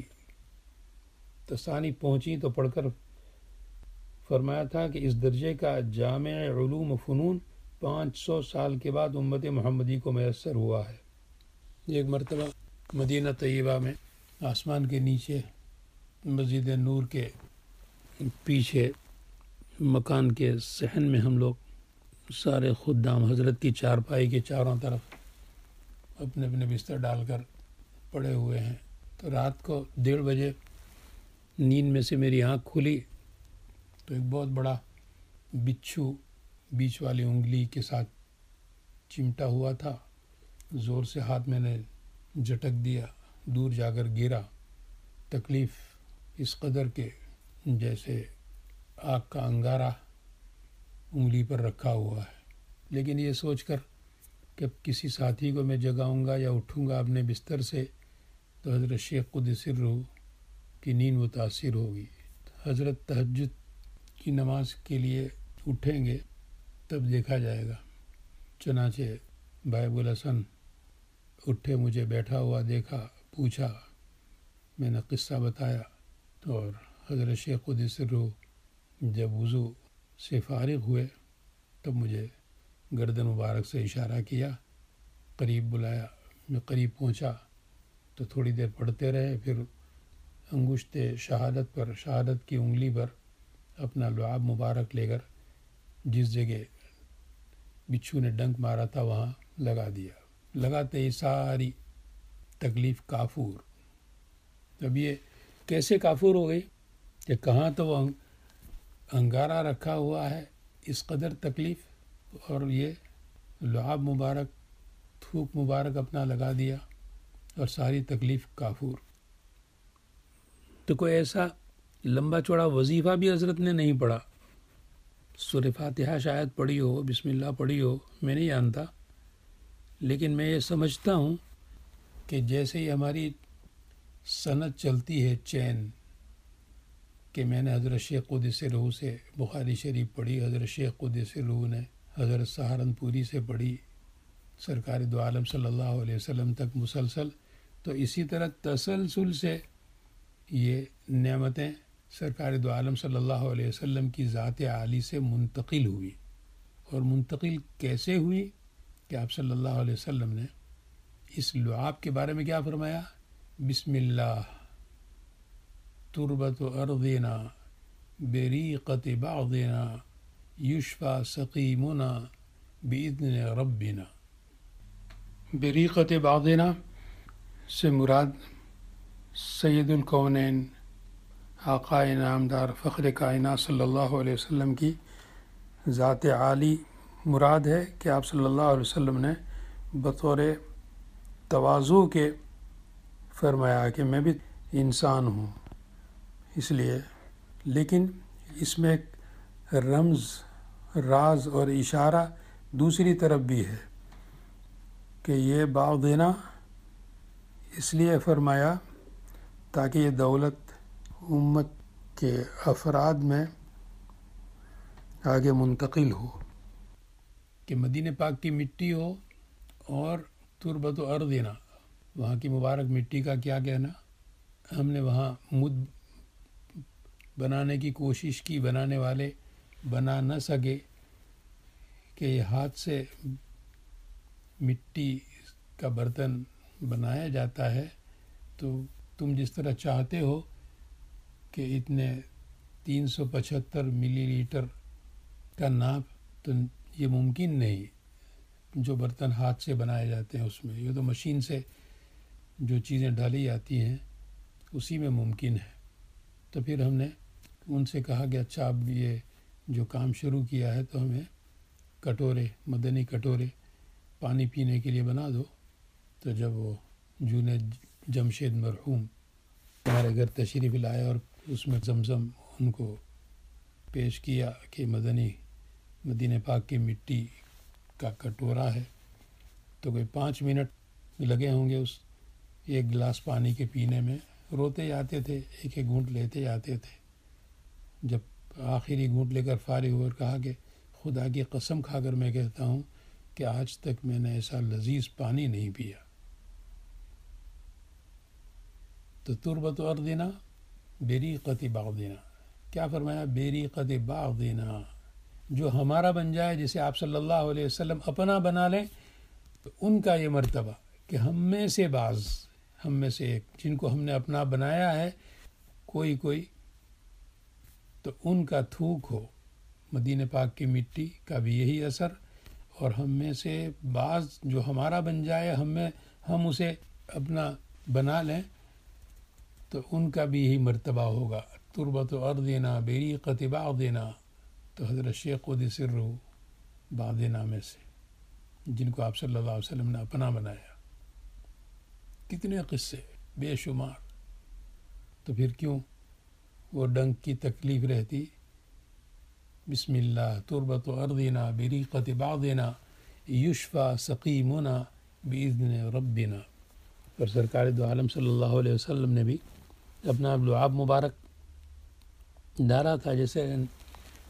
تصانی پہنچی تو پڑھ کر فرمایا تھا کہ اس درجے کا جامع علوم و فنون 500 سال کے بعد امت محمدی کو میسر ہوا ہے۔ ایک مرتبہ مدینہ طیبہ میں آسمان کے نیچے مسجد نور کے پیچھے مکان کے صحن میں ہم لوگ سارے خدام حضرت کی چارپائی کے چاروں طرف اپنے اپنے بستر ڈال کر پڑے ہوئے ہیں۔ تو رات کو 1:30 بجے نیند میں سے میری آنکھ کھلی تو ایک بہت بڑا بچھو بیچ والی انگلی کے ساتھ چمٹا ہوا تھا، زور سے ہاتھ میں نے جھٹک دیا، دور جا کر گرا۔ تکلیف اس قدر کے جیسے آگ کا انگارہ انگلی پر رکھا ہوا ہے، لیکن یہ سوچ کر کہ اب کسی ساتھی کو میں جگاؤں گا یا اٹھوں گا اپنے بستر سے تو حضرت شیخ قدس سرہ کی نیند متاثر ہوگی۔ حضرت تہجد کی نماز کے لیے اٹھیں گے تب دیکھا جائے گا۔ چنانچہ بھائی ابوالحسن اٹھے، مجھے بیٹھا ہوا دیکھا، پوچھا، میں نے قصہ بتایا، اور حضرت شیخ قدس الروح جب وضو سے فارغ ہوئے تب مجھے گردن مبارک سے اشارہ کیا، قریب بلایا، میں قریب پہنچا تو تھوڑی دیر پڑھتے رہے، پھر انگشت شہادت کی انگلی پر اپنا لعاب مبارک لے کر جس جگہ بچھو نے ڈنک مارا تھا وہاں لگا دیا۔ لگاتے ہی ساری تکلیف کافور۔ اب یہ کیسے کافور ہو گئی کہ کہاں تو وہ انگارہ رکھا ہوا ہے، اس قدر تکلیف، اور یہ لعاب مبارک، تھوک مبارک اپنا لگا دیا اور ساری تکلیف کافور۔ تو کوئی ایسا لمبا چوڑا وظیفہ بھی حضرت نے نہیں پڑھا، سورہ فاتحہ شاید پڑھی ہو، بسم اللہ پڑھی ہو، میں نہیں جانتا، لیکن میں یہ سمجھتا ہوں کہ جیسے ہی ہماری سند چلتی ہے چین، کہ میں نے حضرت شیخ قدس روح سے بخاری شریف پڑھی، حضرت شیخ قدس روح نے حضرت سہارنپوری سے پڑھی، سرکار دو عالم صلی اللہ علیہ وسلم تک مسلسل، تو اسی طرح تسلسل سے یہ نعمتیں سرکار دو عالم صلی اللہ علیہ وسلم کی ذات عالی سے منتقل ہوئی۔ اور منتقل کیسے ہوئی کہ آپ صلی اللہ علیہ وسلم نے اس لعاب کے بارے میں کیا فرمایا؟ بسم اللہ تربت ارضنا بریقت بعضنا یشفى سقیمنا باذن ربنا۔ بریقت بعضنا سے مراد سید الکونین آقا انعامدار فخر کائنات صلی اللہ علیہ وسلم کی ذات عالی مراد ہے کہ آپ صلی اللہ علیہ وسلم نے بطور تواضع کے فرمایا کہ میں بھی انسان ہوں، اس لیے، لیکن اس میں ایک رمز، راز اور اشارہ دوسری طرف بھی ہے کہ یہ بعضنا اس لیے فرمایا تاکہ یہ دولت امت کے افراد میں آگے منتقل ہو، کہ مدینہ پاک کی مٹی ہو، اور تربت ارضنا، وہاں کی مبارک مٹی کا کیا کہنا، ہم نے وہاں مد بنانے کی کوشش کی، بنانے والے بنا نہ سکے، کہ یہ ہاتھ سے مٹی کا برتن بنایا جاتا ہے، تو تم جس طرح چاہتے ہو کہ اتنے 375 ملی لیٹر کا ناپ، تو یہ ممکن نہیں، جو برتن ہاتھ سے بنائے جاتے ہیں اس میں، یہ تو مشین سے جو چیزیں ڈالی جاتی ہیں اسی میں ممکن ہے۔ تو پھر ہم نے ان سے کہا کہ اچھا اب یہ جو کام شروع کیا ہے تو ہمیں کٹورے، مدنی کٹورے پانی پینے کے لیے بنا دو۔ تو جب وہ جنید جمشید مرحوم ہمارے گھر تشریف لائے اور اس میں زمزم ان کو پیش کیا کہ مدینہ پاک کی مٹی کا کٹورا ہے، تو کوئی 5 منٹ لگے ہوں گے اس ایک گلاس پانی کے پینے میں، روتے جاتے تھے، ایک ایک گھونٹ لیتے جاتے تھے، جب آخری گھونٹ لے کر فارغ ہو کر کہا کہ خدا کی قسم کھا کر میں کہتا ہوں کہ آج تک میں نے ایسا لذیذ پانی نہیں پیا۔ تو تربت ارضنا بریقت بعضنا، کیا فرمایا؟ بریقت بعضنا، جو ہمارا بن جائے، جسے آپ صلی اللہ علیہ وسلم اپنا بنا لیں، تو ان کا یہ مرتبہ کہ ہم میں سے بعض، ہم میں سے ایک، جن کو ہم نے اپنا بنایا ہے، کوئی تو ان کا تھوک ہو، مدینہ پاک کی مٹی کا بھی یہی اثر، اور ہم میں سے بعض جو ہمارا بن جائے، ہم اسے اپنا بنا لیں، تو ان کا بھی یہی مرتبہ ہوگا۔ تربت ارضنا بریقت بعضنا، تو حضرت شیخ قدس الروح بعضنا میں سے، جن کو آپ صلی اللہ علیہ وسلم نے اپنا بنایا۔ کتنے قصے، بے شمار۔ تو پھر کیوں وہ ڈنک کی تکلیف رہتی؟ بسم اللہ تربت ارضنا بریقت بعضنا یشفى سقیمنا باذن ربنا۔ اور سرکار دو عالم صلی اللہ علیہ وسلم نے بھی اپنا لعاب مبارک ڈالا تھا، جیسے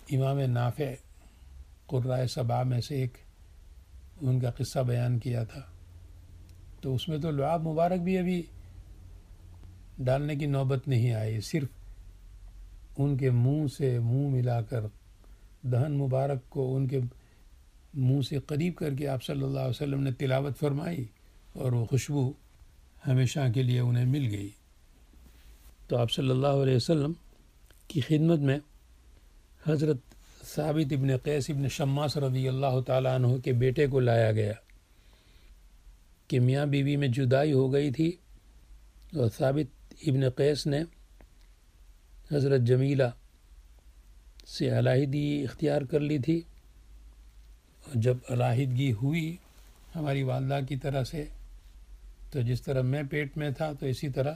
امام نافع قرائے سبع میں سے ایک ان کا قصہ بیان کیا تھا، تو اس میں تو لعاب مبارک بھی ابھی ڈالنے کی نوبت نہیں آئی، صرف ان کے منہ سے منہ ملا کر دہن مبارک کو ان کے منہ سے قریب کر کے آپ صلی اللہ علیہ وسلم نے تلاوت فرمائی اور وہ خوشبو ہمیشہ کے لیے انہیں مل گئی۔ تو آپ صلی اللہ علیہ وسلم کی خدمت میں حضرت ثابت ابن قیس ابن شماس رضی اللہ تعالیٰ عنہ کے بیٹے کو لایا گیا کہ میاں بیوی میں جدائی ہو گئی تھی، اور ثابت ابن قیس نے حضرت جمیلہ سے علیحدگی اختیار کر لی تھی، اور جب علیحدگی ہوئی ہماری والدہ کی طرح سے، تو جس طرح میں پیٹ میں تھا تو اسی طرح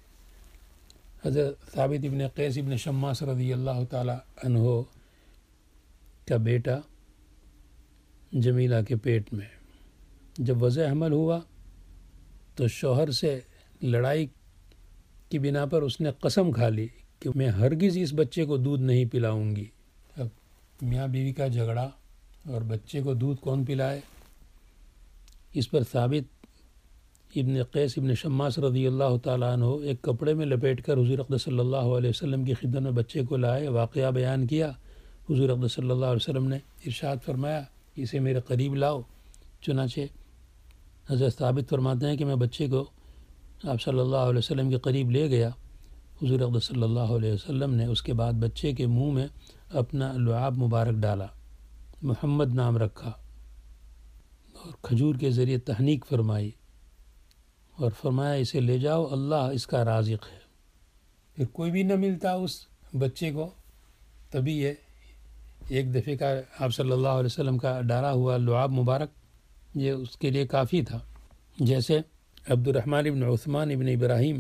حضرت ثابت ابن قیس ابن شماس رضی اللہ تعالیٰ عنہ کا بیٹا جمیلہ کے پیٹ میں۔ جب وضع حمل ہوا تو شوہر سے لڑائی کی بنا پر اس نے قسم کھا لی کہ میں ہرگز اس بچے کو دودھ نہیں پلاؤں گی۔ اب میاں بیوی کا جھگڑا اور بچے کو دودھ کون پلائے، اس پر ثابت ابن قیس ابن شماس رضی اللہ تعالیٰ عنہ ایک کپڑے میں لپیٹ کر حضور اقدس صلی اللہ علیہ وسلم کی خدمت میں بچے کو لائے، واقعہ بیان کیا۔ حضور اقدس صلی اللہ علیہ وسلم نے ارشاد فرمایا اسے میرے قریب لاؤ۔ چنانچہ حضرت ثابت فرماتے ہیں کہ میں بچے کو آپ صلی اللہ علیہ وسلم کے قریب لے گیا۔ حضور اقدس صلی اللہ علیہ وسلم نے اس کے بعد بچے کے منہ میں اپنا لعاب مبارک ڈالا، محمد نام رکھا، اور کھجور کے ذریعے تحنیک فرمائی، اور فرمایا اسے لے جاؤ، اللہ اس کا رازق ہے۔ پھر کوئی بھی نہ ملتا اس بچے کو، تبھی یہ ایک دفعہ کا آپ صلی اللہ علیہ وسلم کا ڈالا ہوا لعاب مبارک یہ اس کے لیے کافی تھا۔ جیسے عبد الرحمن ابن عثمان ابن ابراہیم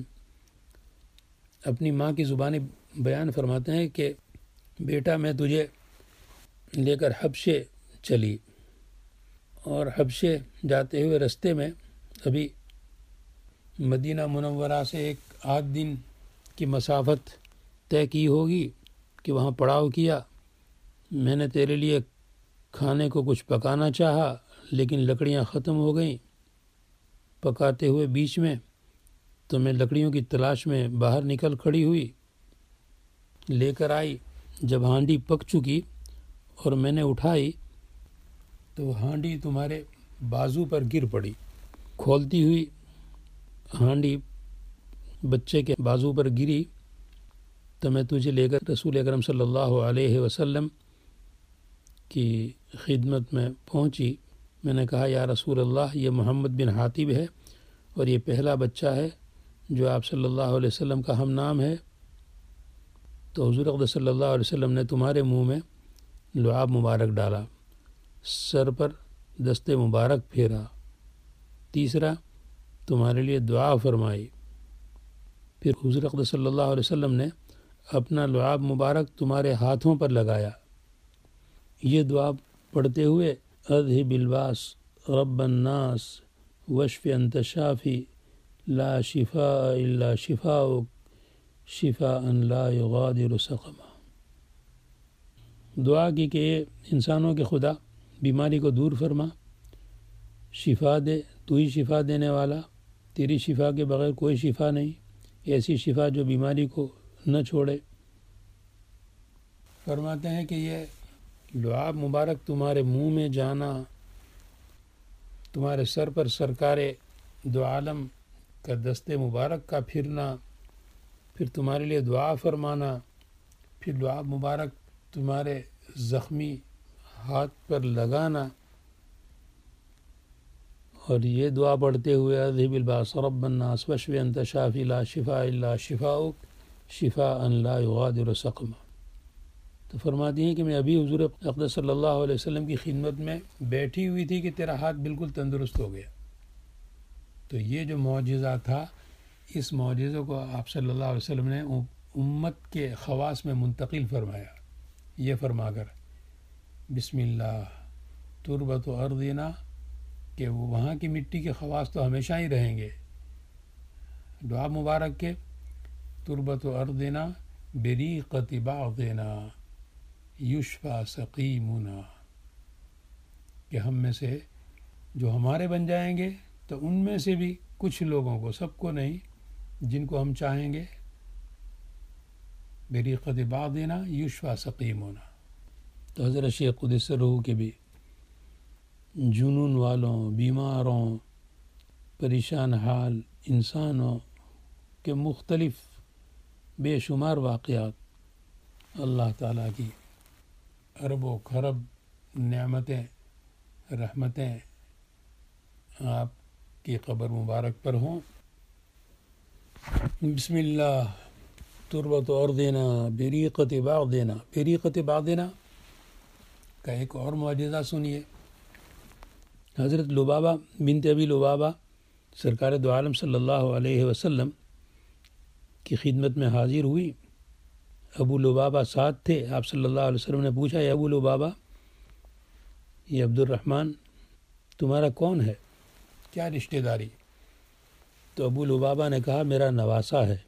اپنی ماں کی زبانی بیان فرماتے ہیں کہ بیٹا میں تجھے لے کر حبشے چلی، اور حبشے جاتے ہوئے رستے میں ابھی مدینہ منورہ سے 1 دن کی مسافت طے کی ہوگی کہ وہاں پڑاؤ کیا۔ میں نے تیرے لیے کھانے کو کچھ پکانا چاہا لیکن لکڑیاں ختم ہو گئیں، پکاتے ہوئے بیچ میں تو میں لکڑیوں کی تلاش میں باہر نکل کھڑی ہوئی، لے کر آئی۔ جب ہانڈی پک چکی اور میں نے اٹھائی تو وہ ہانڈی تمہارے بازو پر گر پڑی۔ کھولتی ہوئی ہانڈی بچے کے بازو پر گری تو میں تجھے لے کر رسول اکرم صلی اللہ علیہ وسلم کی خدمت میں پہنچی۔ میں نے کہا یا رسول اللہ، یہ محمد بن حاتب ہے اور یہ پہلا بچہ ہے جو آپ صلی اللہ علیہ وسلم کا ہم نام ہے۔ تو حضور اقدس صلی اللہ علیہ وسلم نے تمہارے منہ میں لعاب مبارک ڈالا، سر پر دست مبارک پھیرا، تیسرا تمہارے لیے دعا فرمائی۔ پھر حضور اقدس صلی اللہ علیہ وسلم نے اپنا لعاب مبارک تمہارے ہاتھوں پر لگایا۔ یہ دعا پڑھتے ہوئے اذہب الباس رب الناس واشف انت شافی لا شفاء الا شفاؤک شفاء لا یغادر سقما۔ دعا کی کہ انسانوں کے خدا بیماری کو دور فرما، شفا دے، تو ہی شفا دینے والا، تیری شفا کے بغیر کوئی شفا نہیں، ایسی شفا جو بیماری کو نہ چھوڑے۔ فرماتے ہیں کہ یہ لعاب مبارک تمہارے منہ میں جانا، تمہارے سر پر سرکار دو عالم کا دست مبارک کا پھرنا، پھر تمہارے لیے دعا فرمانا، پھر لعاب مبارک تمہارے زخمی ہاتھ پر لگانا، اور یہ دعا پڑھتے ہوئے اذہب الباس رب الناس واشف انت شافی لا شفاء الا شفاؤک شفاء لا یغادر سقما۔ تو فرماتی ہیں کہ میں ابھی حضور اقدس صلی اللہ علیہ وسلم کی خدمت میں بیٹھی ہوئی تھی کہ تیرا ہاتھ بالکل تندرست ہو گیا۔ تو یہ جو معجزہ تھا، اس معجزے کو آپ صلی اللہ علیہ وسلم نے امت کے خواص میں منتقل فرمایا، یہ فرما کر بسم اللہ تربت ارضنا، کہ وہاں کی مٹی کے خواص تو ہمیشہ ہی رہیں گے۔ دعا مبارک کے تربت ارضنا بریقت بعضنا، یشفا سقیمنا، کہ ہم میں سے جو ہمارے بن جائیں گے تو ان میں سے بھی کچھ لوگوں کو، سب کو نہیں، جن کو ہم چاہیں گے، بریقت بعضنا یشفا سقیمنا۔ تو حضرت شیخ قدس روح کے بھی جنون والوں، بیماروں، پریشان حال انسانوں کے مختلف بے شمار واقعات، اللہ تعالیٰ کی ارب و خرب نعمتیں، رحمتیں آپ کی قبر مبارک پر ہوں۔ بسم اللہ تربت ارضنا بریقت بعضنا۔ بریقت بعضنا کا ایک اور معجزہ سنیے۔ حضرت لبابہ بنت ابی لبابہ سرکار دو عالم صلی اللہ علیہ وسلم کی خدمت میں حاضر ہوئی۔ ابو لبابہ ساتھ تھے۔ آپ صلی اللہ علیہ وسلم نے پوچھا، یا ابو لبابہ، یہ عبد الرحمن تمہارا کون ہے، کیا رشتہ داری؟ تو ابو لبابہ نے کہا، میرا نواسا ہے۔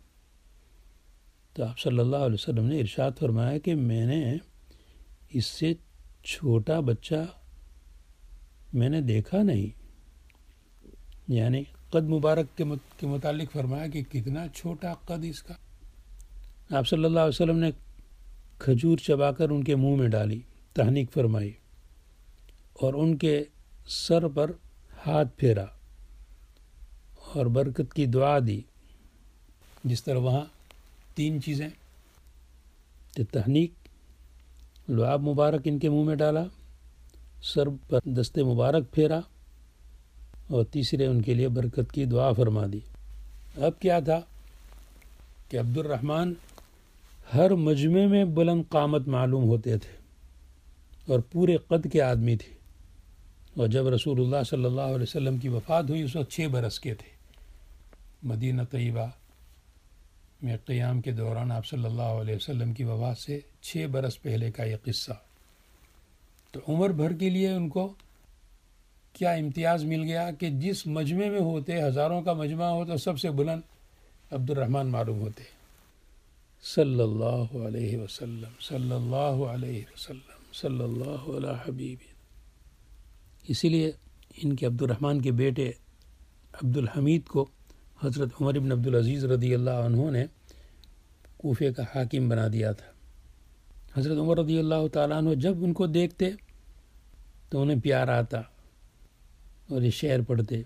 تو آپ صلی اللہ علیہ وسلم نے ارشاد فرمایا کہ میں نے اس سے چھوٹا بچہ میں نے دیکھا نہیں، یعنی قد مبارک کے متعلق فرمایا کہ کتنا چھوٹا قد اس کا۔ آپ صلی اللہ علیہ وسلم نے کھجور چبا کر ان کے منہ میں ڈالی، تہنیک فرمائی، اور ان کے سر پر ہاتھ پھیرا اور برکت کی دعا دی۔ جس طرح وہاں 3 چیزیں، تہنیک، لعاب مبارک ان کے منہ میں ڈالا، سر پر دست مبارک پھیرا، اور تیسرے ان کے لیے برکت کی دعا فرما دی۔ اب کیا تھا کہ عبد الرحمن ہر مجمع میں بلند قامت معلوم ہوتے تھے اور پورے قد کے آدمی تھے، اور جب رسول اللہ صلی اللہ علیہ وسلم کی وفات ہوئی اس وقت 6 برس کے تھے۔ مدینہ طیبہ میں قیام کے دوران آپ صلی اللہ علیہ وسلم کی وفات سے 6 برس پہلے کا یہ قصہ۔ تو عمر بھر کے لیے ان کو کیا امتیاز مل گیا کہ جس مجمع میں ہوتے، ہزاروں کا مجمع ہو، تو سب سے بلند عبد الرحمن معلوم ہوتے، صلی اللہ علیہ وسلم، صلی اللہ علیہ وسلم، صلی اللہ علیہ حبیب۔ اسی لیے ان کے عبد الرحمن کے بیٹے عبد الحمید کو حضرت عمر بن عبد العزیز رضی اللہ عنہ نے کوفے کا حاکم بنا دیا تھا۔ حضرت عمر رضی اللہ تعالیٰ عنہ جب ان کو دیکھتے تو انہیں پیار آتا اور یہ شعر پڑھتے،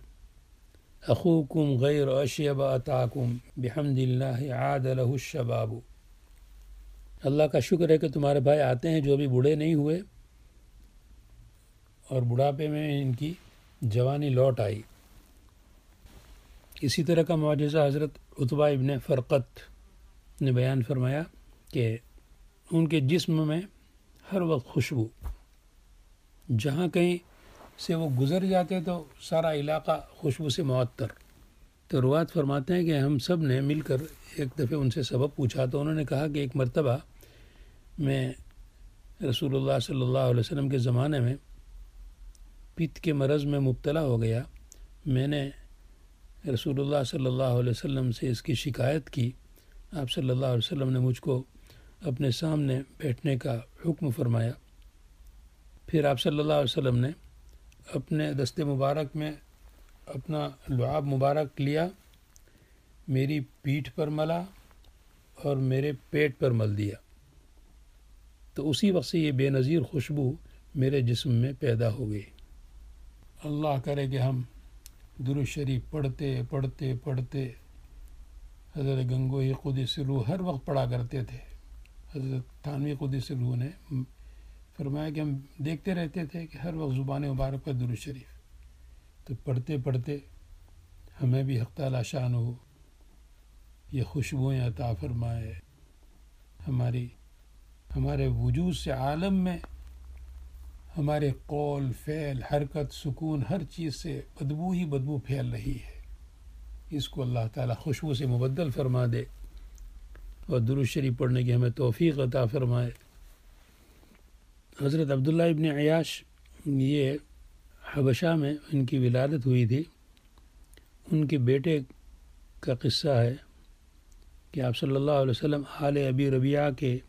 اخوکم غیر اشیب اتاکم بحمد اللہ عاد لہ الشباب۔ اللہ کا شکر ہے کہ تمہارے بھائی آتے ہیں جو ابھی بوڑھے نہیں ہوئے، اور بڑھاپے میں ان کی جوانی لوٹ آئی۔ اسی طرح کا معجزہ حضرت عتبہ ابن فرقت نے بیان فرمایا کہ ان کے جسم میں ہر وقت خوشبو، جہاں کہیں سے وہ گزر جاتے تو سارا علاقہ خوشبو سے معطر۔ تو روایت فرماتے ہیں کہ ہم سب نے مل کر ایک دفعہ ان سے سبب پوچھا، تو انہوں نے کہا کہ ایک مرتبہ میں رسول اللہ صلی اللہ علیہ وسلم کے زمانے میں پت کے مرض میں مبتلا ہو گیا۔ میں نے رسول اللہ صلی اللہ علیہ وسلم سے اس کی شکایت کی۔ آپ صلی اللہ علیہ وسلم نے مجھ کو اپنے سامنے بیٹھنے کا حکم فرمایا۔ پھر آپ صلی اللہ علیہ وسلم نے اپنے دست مبارک میں اپنا لعاب مبارک لیا، میری پیٹھ پر ملا اور میرے پیٹ پر مل دیا، تو اسی وقت سے یہ بے نظیر خوشبو میرے جسم میں پیدا ہو گئی۔ اللہ کرے کہ ہم درود شریف پڑھتے پڑھتے پڑھتے، حضرت گنگوہی قدس روح ہر وقت پڑھا کرتے تھے۔ حضرت تھانوی قدس روح نے فرمایا کہ ہم دیکھتے رہتے تھے کہ ہر وقت زبان مبارک پر درود شریف، تو پڑھتے پڑھتے ہمیں بھی حق تعالی شان ہو یہ خوشبوئیں عطا فرمائے، ہمارے وجود سے عالم میں ہمارے قول، فعل، حرکت، سکون، ہر چیز سے بدبو ہی بدبو پھیل رہی ہے، اس کو اللہ تعالیٰ خوشبو سے مبدل فرما دے اور درود شریف پڑھنے کی ہمیں توفیق عطا فرمائے۔ حضرت عبداللہ ابن عیاش، یہ حبشہ میں ان کی ولادت ہوئی تھی۔ ان کے بیٹے کا قصہ ہے کہ آپ صلی اللہ علیہ وسلم آل ابی ربیعہ کے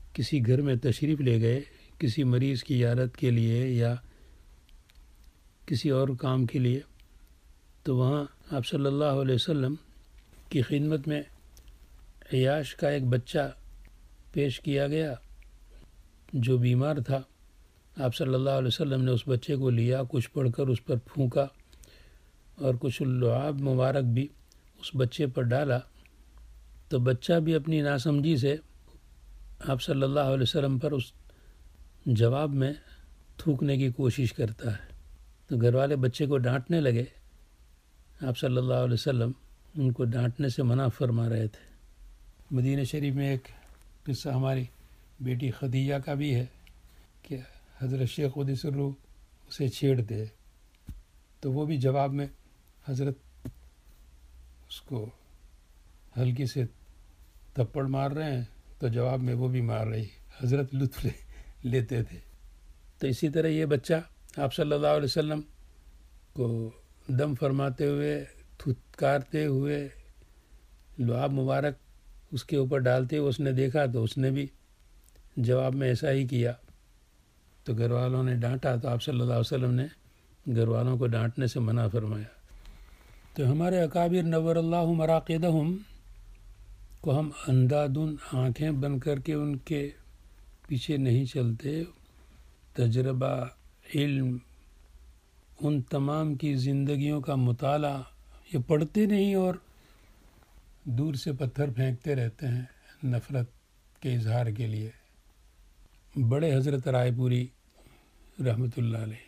کسی گھر میں تشریف لے گئے کسی مریض کی عیادت کے لیے یا کسی اور کام کے لیے، تو وہاں آپ صلی اللہ علیہ وسلم کی خدمت میں عیاش کا ایک بچہ پیش کیا گیا جو بیمار تھا۔ آپ صلی اللہ علیہ وسلم نے اس بچے کو لیا، کچھ پڑھ کر اس پر پھونکا اور کچھ لعاب مبارک بھی اس بچے پر ڈالا، تو بچہ بھی اپنی ناسمجھی سے آپ صلی اللہ علیہ وسلم پر اس جواب میں تھوکنے کی کوشش کرتا ہے۔ تو گھر والے بچے کو ڈانٹنے لگے، آپ صلی اللہ علیہ وسلم ان کو ڈانٹنے سے منع فرما رہے تھے۔ مدینہ شریف میں ایک قصہ ہماری بیٹی خدیجہ کا بھی ہے کہ حضرت شیخ قدس الروح اسے چھیڑتے، تو وہ بھی جواب میں حضرت اس کو ہلکی سے تھپڑ مار رہے ہیں تو جواب میں وہ بھی مار رہی، حضرت لطف لیتے تھے۔ تو اسی طرح یہ بچہ آپ صلی اللہ علیہ وسلم کو دم فرماتے ہوئے، تھتکارتے ہوئے، لعاب مبارک اس کے اوپر ڈالتے ہوئے اس نے دیکھا، تو اس نے بھی جواب میں ایسا ہی کیا۔ تو گھر والوں نے ڈانٹا، تو آپ صلی اللہ علیہ وسلم نے گھر والوں کو ڈانٹنے سے منع فرمایا۔ تو ہمارے اکابر نور اللہ مراقدہم کو ہم اندھادھند آنکھیں بند کر کے ان کے پیچھے نہیں چلتے۔ تجربہ، علم، ان تمام کی زندگیوں کا مطالعہ یہ پڑھتے نہیں اور دور سے پتھر پھینکتے رہتے ہیں نفرت کے اظہار کے لیے۔ بڑے حضرت رائے پوری رحمۃ اللہ علیہ،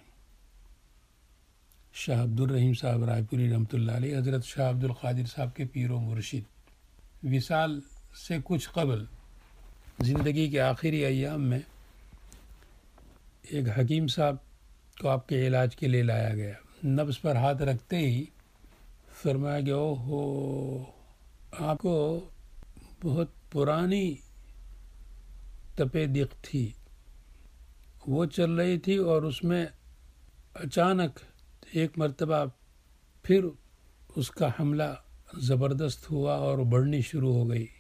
شاہ عبد الرحیم صاحب رائے پوری رحمۃ اللہ علیہ، حضرت شاہ عبد القادر صاحب کے پیر و مرشد، وصال سے کچھ قبل زندگی کے آخری ایام میں ایک حکیم صاحب کو آپ کے علاج کے لیے لایا گیا۔ نبض پر ہاتھ رکھتے ہی فرمایا کہ او ہو، آپ کو بہت پرانی تپے دق تھی، وہ چل رہی تھی اور اس میں اچانک ایک مرتبہ پھر اس کا حملہ زبردست ہوا اور بڑھنی شروع ہو گئی۔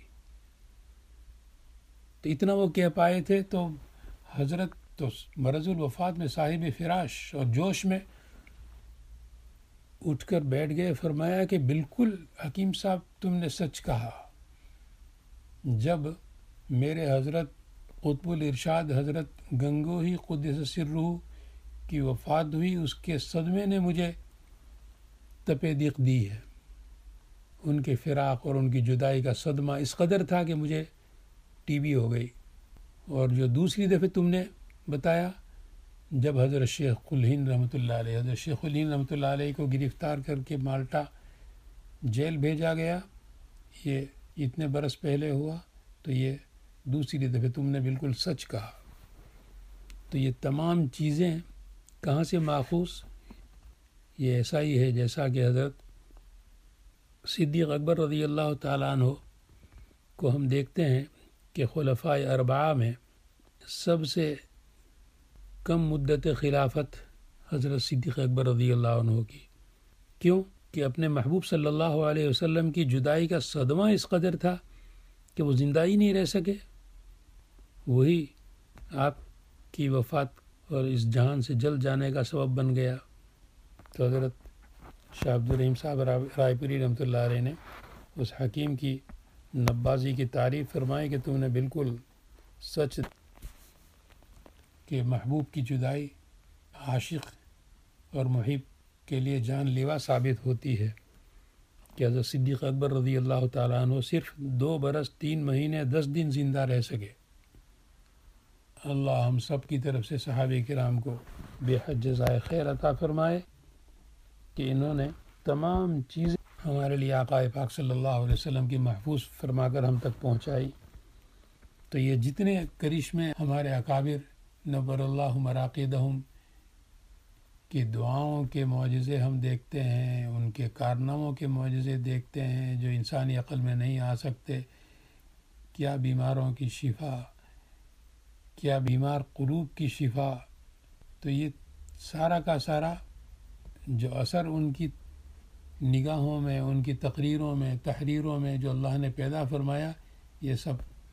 تو اتنا وہ کہہ پائے تھے تو حضرت تو مرض الوفات میں صاحب فراش اور جوش میں اٹھ کر بیٹھ گئے۔ فرمایا کہ بالکل حکیم صاحب تم نے سچ کہا، جب میرے حضرت قطب الارشاد حضرت گنگوہی قدس سرہ کی وفات ہوئی، اس کے صدمے نے مجھے تپے دق دی ہے۔ ان کے فراق اور ان کی جدائی کا صدمہ اس قدر تھا کہ مجھے ٹی بی ہو گئی۔ اور جو دوسری دفعہ تم نے بتایا، جب حضرت شیخ الہند رحمۃ اللہ علیہ، حضرت شیخ الہند رحمۃ اللہ علیہ کو گرفتار کر کے مالٹا جیل بھیجا گیا، یہ اتنے برس پہلے ہوا، تو یہ دوسری دفعہ تم نے بالکل سچ کہا۔ تو یہ تمام چیزیں کہاں سے ماخوذ؟ یہ ایسا ہی ہے جیسا کہ حضرت صدیق اکبر رضی اللہ تعالیٰ عنہ کو ہم دیکھتے ہیں کہ خلفائے اربعہ میں سب سے کم مدت خلافت حضرت صدیق اکبر رضی اللہ عنہ کی۔ کیوں؟ کہ اپنے محبوب صلی اللہ علیہ وسلم کی جدائی کا صدمہ اس قدر تھا کہ وہ زندہ ہی نہیں رہ سکے، وہی آپ کی وفات اور اس جہان سے جل جانے کا سبب بن گیا۔ تو حضرت شاہ عبد الرحیم صاحب رائے پوری رحمۃ اللہ علیہ نے اس حکیم کی نبازی کی تعریف فرمائی کہ تم نے بالکل سچ کہ محبوب کی جدائی عاشق اور محب کے لیے جان لیوا ثابت ہوتی ہے، کہ حضرت صدیق اکبر رضی اللہ تعالیٰ عنہ صرف 2 برس 3 مہینے 10 دن زندہ رہ سکے۔ اللہ ہم سب کی طرف سے صحابہ کرام کو بے حد جزائے خیر عطا فرمائے کہ انہوں نے تمام چیزیں ہمارے لیے آقا پاک صلی اللہ علیہ وسلم کی محفوظ فرما کر ہم تک پہنچائی۔ تو یہ جتنے کرشمے ہمارے اکابر نور اللہ مراقدہم کی دعاؤں کے معجزے ہم دیکھتے ہیں، ان کے کارناموں کے معجزے دیکھتے ہیں جو انسانی عقل میں نہیں آ سکتے، کیا بیماروں کی شفا، کیا بیمار قلوب کی شفا، تو یہ سارا کا سارا جو اثر ان کی نگاہوں میں، ان کی تقریروں میں، تحریروں میں جو اللہ نے پیدا فرمایا، یہ سب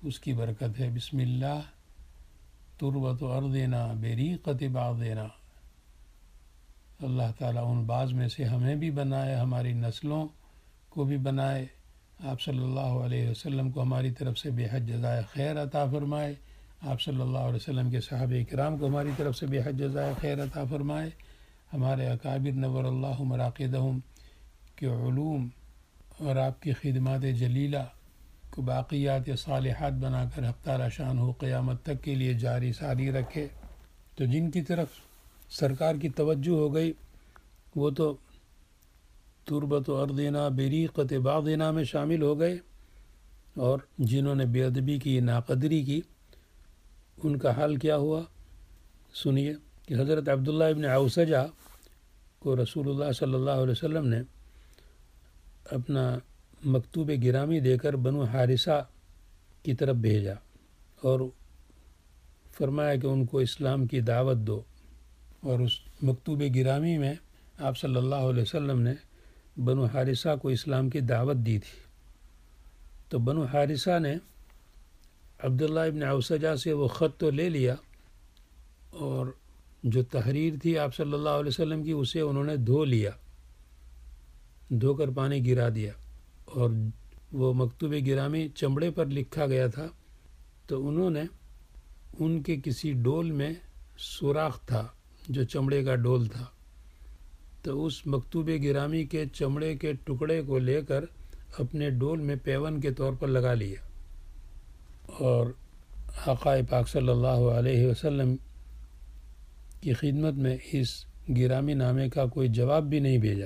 اس کی برکت ہے۔ بسم اللہ تربت ارضنا بریقت بعضنا، اللہ تعالیٰ ان بعض میں سے ہمیں بھی بنائے، ہماری نسلوں کو بھی بنائے، آپ صلی اللہ علیہ وسلم کو ہماری طرف سے بے حد جزائے خیر عطا فرمائے، آپ صلی اللہ علیہ وسلم کے صحابہ کرام کو ہماری طرف سے بے حد جزائے خیر عطا فرمائے، ہمارے اکابر نور اللہ مراقدہم کے علوم اور آپ کی خدمات جلیلہ کو باقیات صالحات بنا کر حق تعالی شان ہو قیامت تک کے لیے جاری ساری رکھے۔ تو جن کی طرف سرکار کی توجہ ہو گئی وہ تو تربت ارضنا بریقت بعضنا میں شامل ہو گئے، اور جنہوں نے بے ادبی کی، ناقدری کی، ان کا حال کیا ہوا سنیے کہ حضرت عبداللہ ابن عوسجہ کو رسول اللہ صلی اللہ علیہ وسلم نے اپنا مکتوب گرامی دے کر بنو حارثہ کی طرف بھیجا اور فرمایا کہ ان کو اسلام کی دعوت دو، اور اس مکتوب گرامی میں آپ صلی اللہ علیہ وسلم نے بنو حارثہ کو اسلام کی دعوت دی تھی۔ تو بنو حارثہ نے عبداللہ ابن عوسجہ سے وہ خط تو لے لیا، اور جو تحریر تھی آپ صلی اللہ علیہ وسلم کی اسے انہوں نے دھو لیا، دھو کر پانی گرا دیا، اور وہ مکتوب گرامی چمڑے پر لکھا گیا تھا، تو انہوں نے ان کے کسی ڈول میں سوراخ تھا جو چمڑے کا ڈول تھا، تو اس مکتوب گرامی کے چمڑے کے ٹکڑے کو لے کر اپنے ڈول میں پیون کے طور پر لگا لیا، اور آقا پاک صلی اللہ علیہ وسلم کی خدمت میں اس گرامی نامے کا کوئی جواب بھی نہیں بھیجا۔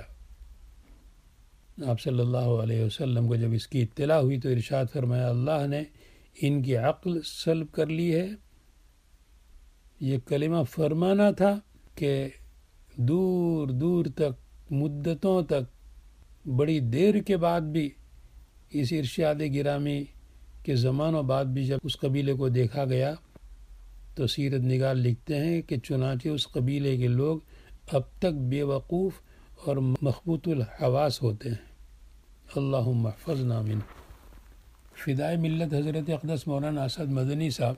آپ صلی اللہ علیہ وسلم کو جب اس کی اطلاع ہوئی تو ارشاد فرمایا اللہ نے ان کی عقل سلب کر لی ہے، یہ کلمہ فرمانا تھا کہ دور دور تک، مدتوں تک، بڑی دیر کے بعد بھی، اس ارشاد گرامی کے زمانوں بعد بھی جب اس قبیلے کو دیکھا گیا تو سیرت نگار لکھتے ہیں کہ چنانچہ اس قبیلے کے لوگ اب تک بے وقوف اور مخبوط الحواس ہوتے ہیں۔ اللہم احفظنا منہ۔ فدائے ملت حضرت اقدس مولانا اسد مدنی صاحب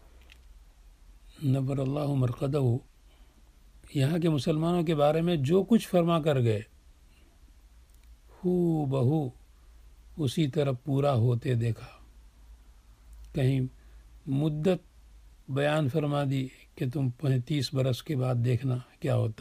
نور اللہ مرقدہ یہاں کے مسلمانوں کے بارے میں جو کچھ فرما کر گئے ہو بہو اسی طرح پورا ہوتے دیکھا۔ کہیں مدت بیان فرما دی کہ تم 35 برس کے بعد دیکھنا کیا ہوتا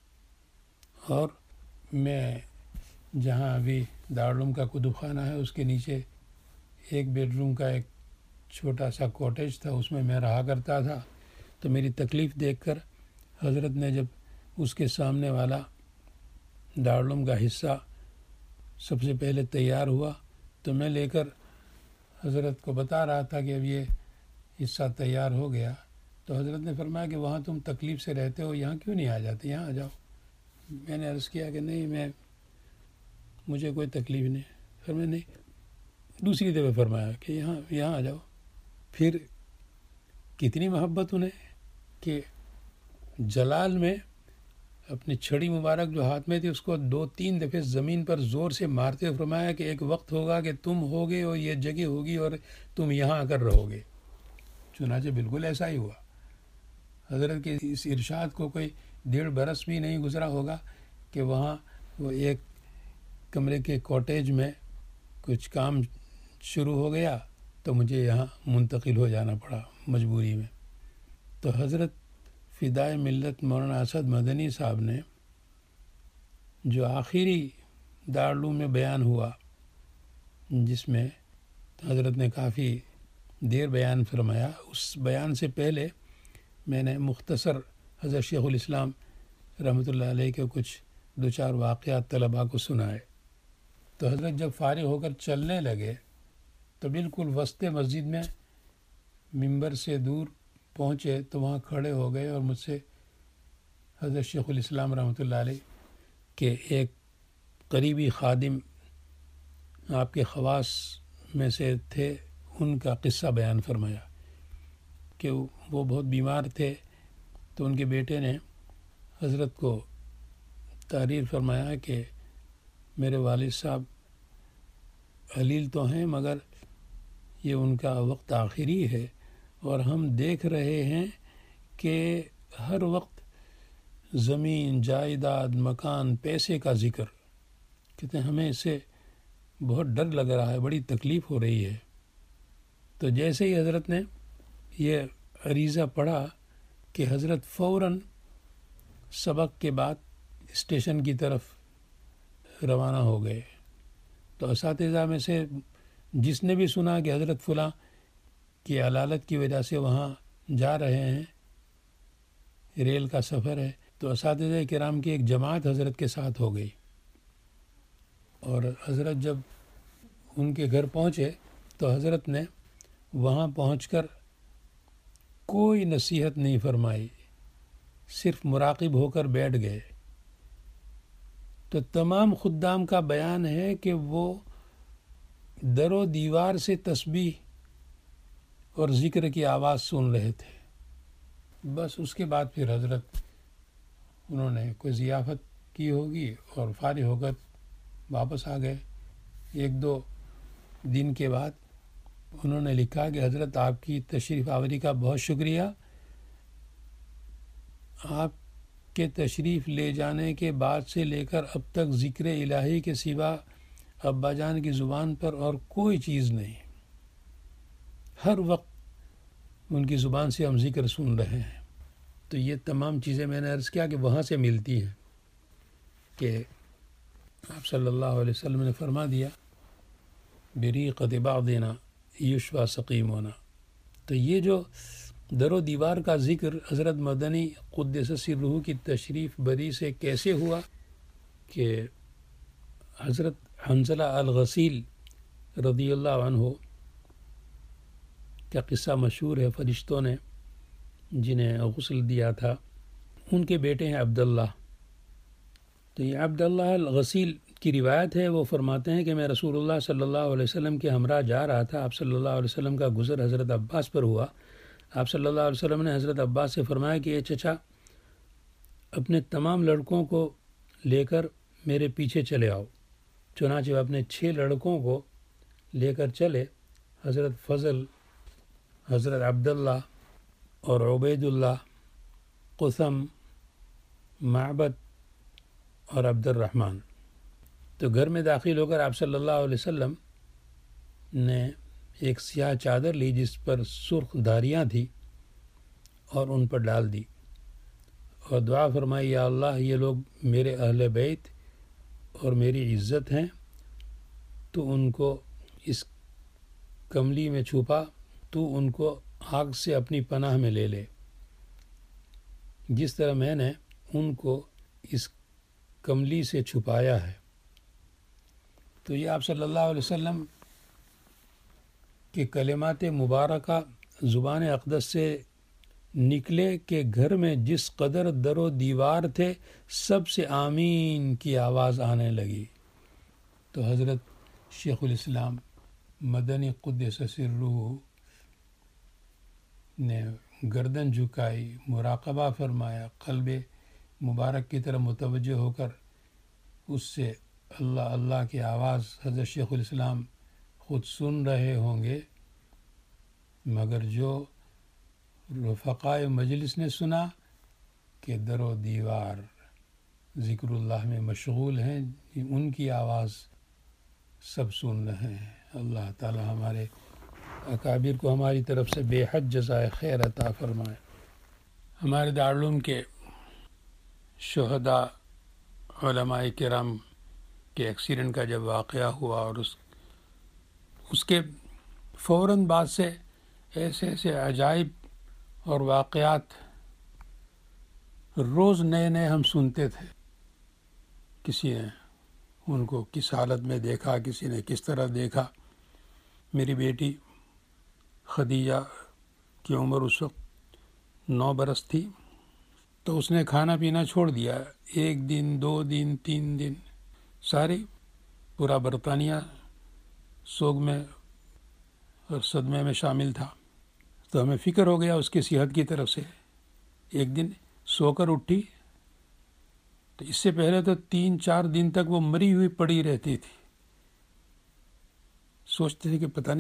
ہے۔ اور میں جہاں ابھی دارالعلوم کا کتب خانہ ہے اس کے نیچے ایک بیڈ روم کا ایک چھوٹا سا کوٹیج تھا، اس میں رہا کرتا تھا، تو میری تکلیف دیکھ کر حضرت نے جب اس کے سامنے والا دارالعلوم کا حصہ سب سے پہلے تیار ہوا تو میں لے کر حضرت کو بتا رہا تھا کہ اب یہ حصہ تیار ہو گیا، تو حضرت نے فرمایا کہ وہاں تم تکلیف سے رہتے ہو، یہاں کیوں نہیں آ جاتے، یہاں آ جاؤ۔ میں نے عرض کیا کہ نہیں، مجھے کوئی تکلیف نہیں۔ پھر میں نے دوسری دفعہ فرمایا کہ یہاں آ جاؤ۔ پھر کتنی محبت انہیں کہ جلال میں اپنی چھڑی مبارک جو ہاتھ میں تھی اس کو 2-3 دفعے زمین پر زور سے مارتے ہوئے فرمایا کہ ایک وقت ہوگا کہ تم ہوگے اور یہ جگہ ہوگی اور تم یہاں آ کر رہو گے۔ چنانچہ بالکل ایسا ہی ہوا۔ حضرت کے اس ارشاد کو کوئی 1.5 برس بھی نہیں گزرا ہوگا کہ وہاں وہ ایک کمرے کے کوٹیج میں کچھ کام شروع ہو گیا تو مجھے یہاں منتقل ہو جانا پڑا مجبوری میں۔ تو حضرت فدائے ملت مولانا اسد مدنی صاحب نے جو آخری دارالعلوم میں بیان ہوا، جس میں حضرت نے کافی دیر بیان فرمایا، اس بیان سے پہلے میں نے مختصر حضرت شیخ الاسلام رحمۃ اللہ علیہ کے کچھ 2-4 واقعات طلباء کو سنائے۔ تو حضرت جب فارغ ہو کر چلنے لگے تو بالکل وسط مسجد میں ممبر سے دور پہنچے تو وہاں کھڑے ہو گئے اور مجھ سے حضرت شیخ الاسلام رحمۃ اللہ علیہ کے ایک قریبی خادم آپ کے خواص میں سے تھے، ان کا قصہ بیان فرمایا کہ وہ بہت بیمار تھے، تو ان کے بیٹے نے حضرت کو تحریر فرمایا کہ میرے والد صاحب علیل تو ہیں مگر یہ ان کا وقت آخری ہے، اور ہم دیکھ رہے ہیں کہ ہر وقت زمین، جائیداد، مکان، پیسے کا ذکر، کہتے ہیں ہمیں اس سے بہت ڈر لگ رہا ہے، بڑی تکلیف ہو رہی ہے۔ تو جیسے ہی حضرت نے یہ عریضہ پڑھا کہ حضرت فوراً سبق کے بعد اسٹیشن کی طرف روانہ ہو گئے۔ تو اساتذہ میں سے جس نے بھی سنا کہ حضرت فلاں کی علالت کی وجہ سے وہاں جا رہے ہیں، ریل کا سفر ہے، تو اساتذہ کرام کی ایک جماعت حضرت کے ساتھ ہو گئی، اور حضرت جب ان کے گھر پہنچے تو حضرت نے وہاں پہنچ کر کوئی نصیحت نہیں فرمائی، صرف مراقب ہو کر بیٹھ گئے۔ تو تمام خدام کا بیان ہے کہ وہ در و دیوار سے تسبیح اور ذکر کی آواز سن رہے تھے۔ بس اس کے بعد پھر حضرت انہوں نے کوئی ضیافت کی ہوگی اور فارغ ہو کر واپس آ گئے۔ ایک دو دن کے بعد انہوں نے لکھا کہ حضرت آپ کی تشریف آوری کا بہت شکریہ، آپ کے تشریف لے جانے کے بعد سے لے کر اب تک ذکر الہی کے سوا ابا جان کی زبان پر اور کوئی چیز نہیں، ہر وقت ان کی زبان سے ہم ذکر سن رہے ہیں۔ تو یہ تمام چیزیں میں نے عرض کیا کہ وہاں سے ملتی ہیں کہ آپ صلی اللہ علیہ وسلم نے فرما دیا بریقۃ بعضنا یشفیٰ سقیم ہونا۔ تو یہ جو در و دیوار کا ذکر حضرت مدنی قدس سرہ کی تشریف بری سے کیسے ہوا کہ حضرت حنظلہ الغسیل رضی اللہ عنہ کا قصہ مشہور ہے، فرشتوں نے جنہیں غسل دیا تھا ان کے بیٹے ہیں عبداللہ۔ تو یہ عبداللہ الغسیل کی روایت ہے، وہ فرماتے ہیں کہ میں رسول اللہ صلی اللہ علیہ وسلم کے ہمراہ جا رہا تھا، آپ صلی اللہ علیہ وسلم کا گزر حضرت عباس پر ہوا۔ آپ صلی اللہ علیہ وسلم نے حضرت عباس سے فرمایا کہ اے چچا، اپنے تمام لڑکوں کو لے کر میرے پیچھے چلے آؤ۔ چنانچہ وہ اپنے 6 لڑکوں کو لے کر چلے، حضرت فضل، حضرت عبداللہ اور عبید اللہ، قثم، معبد اور عبد الرحمن۔ تو گھر میں داخل ہو کر آپ صلی اللہ علیہ وسلم نے ایک سیاہ چادر لی جس پر سرخ دھاریاں تھیں اور ان پر ڈال دی، اور دعا فرمائی یا اللہ یہ لوگ میرے اہل بیت اور میری عزت ہیں، تو ان کو اس کملی میں چھپا، تو ان کو آگ سے اپنی پناہ میں لے لے، جس طرح میں نے ان کو اس کملی سے چھپایا ہے۔ تو یہ آپ صلی اللہ علیہ وسلم کے کلمات مبارکہ زبان اقدس سے نکلے کہ گھر میں جس قدر در و دیوار تھے سب سے آمین کی آواز آنے لگی۔ تو حضرت شیخ الاسلام مدنی قدس سرہ نے گردن جھکائی، مراقبہ فرمایا، قلب مبارک کی طرف متوجہ ہو کر اس سے اللہ اللہ کی آواز حضرت شیخ الاسلام خود سن رہے ہوں گے، مگر جو رفقائے مجلس نے سنا کہ در و دیوار ذکر اللہ میں مشغول ہیں، ان کی آواز سب سن رہے ہیں۔ اللہ تعالی ہمارے اکابر کو ہماری طرف سے بے حد جزائے خیر عطا فرمائے۔ ہمارے دارالعلوم کے شہداء علماء کرام کے ایکسیڈنٹ کا جب واقعہ ہوا اور اس کے فوراً بعد سے ایسے ایسے عجائب اور واقعات روز نئے نئے ہم سنتے تھے، کسی نے ان کو کس حالت میں دیکھا، کسی نے کس طرح دیکھا۔ میری بیٹی خدیجہ کی عمر اس وقت 9 برس تھی، تو اس نے کھانا پینا چھوڑ دیا، 1 دن 2 دن 3 دن ساری پورا برطانیہ سوگ میں اور صدمے میں شامل تھا۔ تو ہمیں فکر ہو گیا اس کی صحت کی طرف سے۔ ایک دن سو کر اٹھی تو اس سے پہلے تو 3-4 دن تک وہ مری ہوئی پڑی رہتی تھی۔ سوچتے تھے کہ پتہ نہیں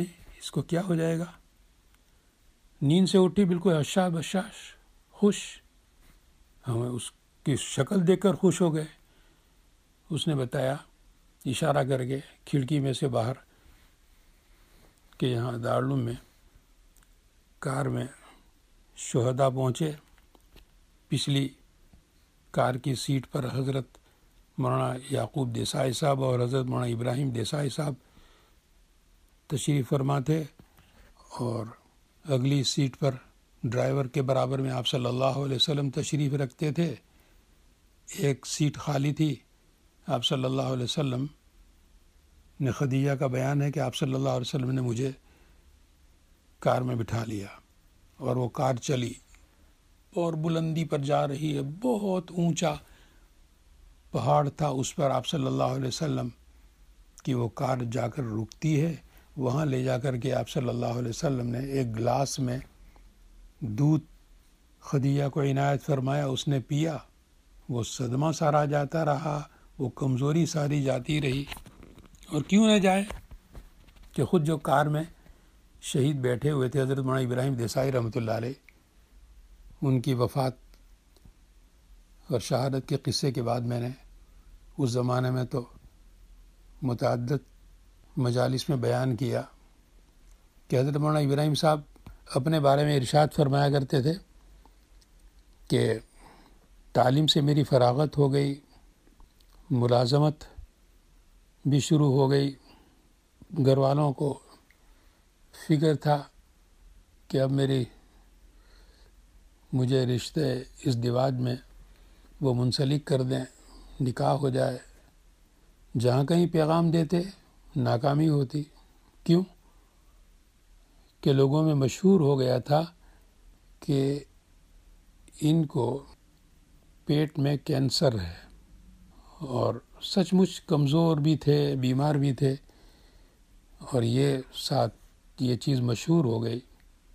اس کو کیا ہو جائے گا. نیند سے اٹھی بالکل حشا بشاش خوش. ہمیں اس کی شکل دیکھ کر خوش ہو گئے. اس نے بتایا اشارہ کر کے کھڑکی میں سے باہر کہ یہاں دارالعلوم میں کار میں شہداء پہنچے. پچھلی کار کی سیٹ پر حضرت مولانا یعقوب دیسائی صاحب اور حضرت مولانا ابراہیم دیسائی صاحب تشریف فرما تھے، اور اگلی سیٹ پر ڈرائیور کے برابر میں آپ صلی اللہ علیہ وسلم تشریف رکھتے تھے. ایک سیٹ خالی تھی. آپ صلی اللہ علیہ وسلم نے خدیجہ کا بیان ہے کہ آپ صلی اللہ علیہ وسلم نے مجھے کار میں بٹھا لیا اور وہ کار چلی اور بلندی پر جا رہی ہے. بہت اونچا پہاڑ تھا، اس پر آپ صلی اللہ علیہ وسلم کی وہ کار جا کر رکتی ہے. وہاں لے جا کر کے آپ صلی اللہ علیہ وسلم نے ایک گلاس میں دودھ خدیجہ کو عنایت فرمایا. اس نے پیا. وہ صدمہ سارا جاتا رہا، وہ کمزوری ساری جاتی رہی. اور کیوں نہ جائے کہ خود جو کار میں شہید بیٹھے ہوئے تھے حضرت مولانا ابراہیم دیسائی رحمۃ اللہ علیہ، ان کی وفات اور شہادت کے قصے کے بعد میں نے اس زمانے میں تو متعدد مجالس میں بیان کیا کہ حضرت مولانا ابراہیم صاحب اپنے بارے میں ارشاد فرمایا کرتے تھے کہ تعلیم سے میری فراغت ہو گئی، ملازمت بھی شروع ہو گئی. گھر والوں کو فکر تھا کہ اب مجھے رشتے اس دیواج میں وہ منسلک کر دیں، نکاح ہو جائے. جہاں کہیں پیغام دیتے ناکامی ہوتی. کیوں؟ کہ لوگوں میں مشہور ہو گیا تھا کہ ان کو پیٹ میں کینسر ہے، اور سچ مچ کمزور بھی تھے، بیمار بھی تھے، اور یہ چیز مشہور ہو گئی.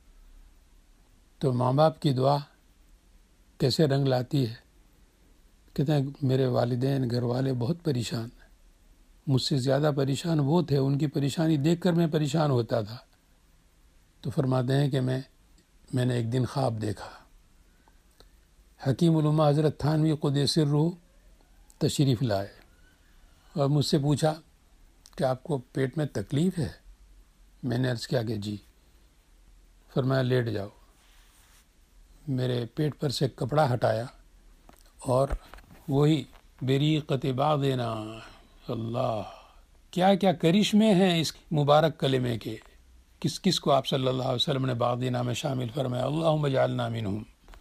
تو ماں باپ کی دعا کیسے رنگ لاتی ہے. کہتے ہیں میرے والدین گھر والے بہت پریشان ہیں، مجھ سے زیادہ پریشان وہ تھے، ان کی پریشانی دیکھ کر میں پریشان ہوتا تھا. تو فرماتے ہیں کہ میں نے ایک دن خواب دیکھا. حکیم الامہ حضرت تھانوی قدس سرہ تشریف لائے اور مجھ سے پوچھا کہ آپ کو پیٹ میں تکلیف ہے؟ میں نے عرض کیا کہ جی. فرمایا لیٹ جاؤ. میرے پیٹ پر سے کپڑا ہٹایا اور وہی بریقت بعضنا. اللہ، کیا کیا کرشمے ہیں اس مبارک کلمے کے. کس کس کو آپ صلی اللہ علیہ وسلم نے بعضنا میں شامل فرمایا. اللہم اجعلنا منہم.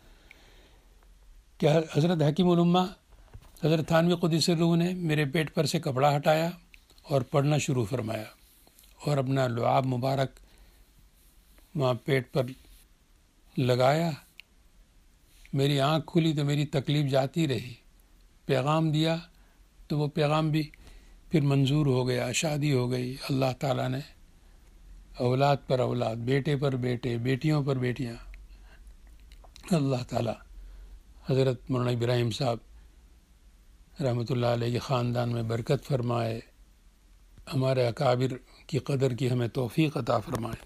کہ حضرت حکیم الامہ حضرت تھانوی قدس سرہ نے میرے پیٹ پر سے کپڑا ہٹایا اور پڑھنا شروع فرمایا، اور اپنا لعاب مبارک وہاں پیٹ پر لگایا. میری آنکھ کھلی تو میری تکلیف جاتی رہی. پیغام دیا تو وہ پیغام بھی پھر منظور ہو گیا. شادی ہو گئی. اللہ تعالیٰ نے اولاد پر اولاد، بیٹے پر بیٹے، بیٹیوں پر بیٹیاں. اللہ تعالیٰ حضرت مولانا ابراہیم صاحب رحمۃ اللہ علیہ کے خاندان میں برکت فرمائے. ہمارے اکابر کی قدر کی ہمیں توفیق عطا فرمائے.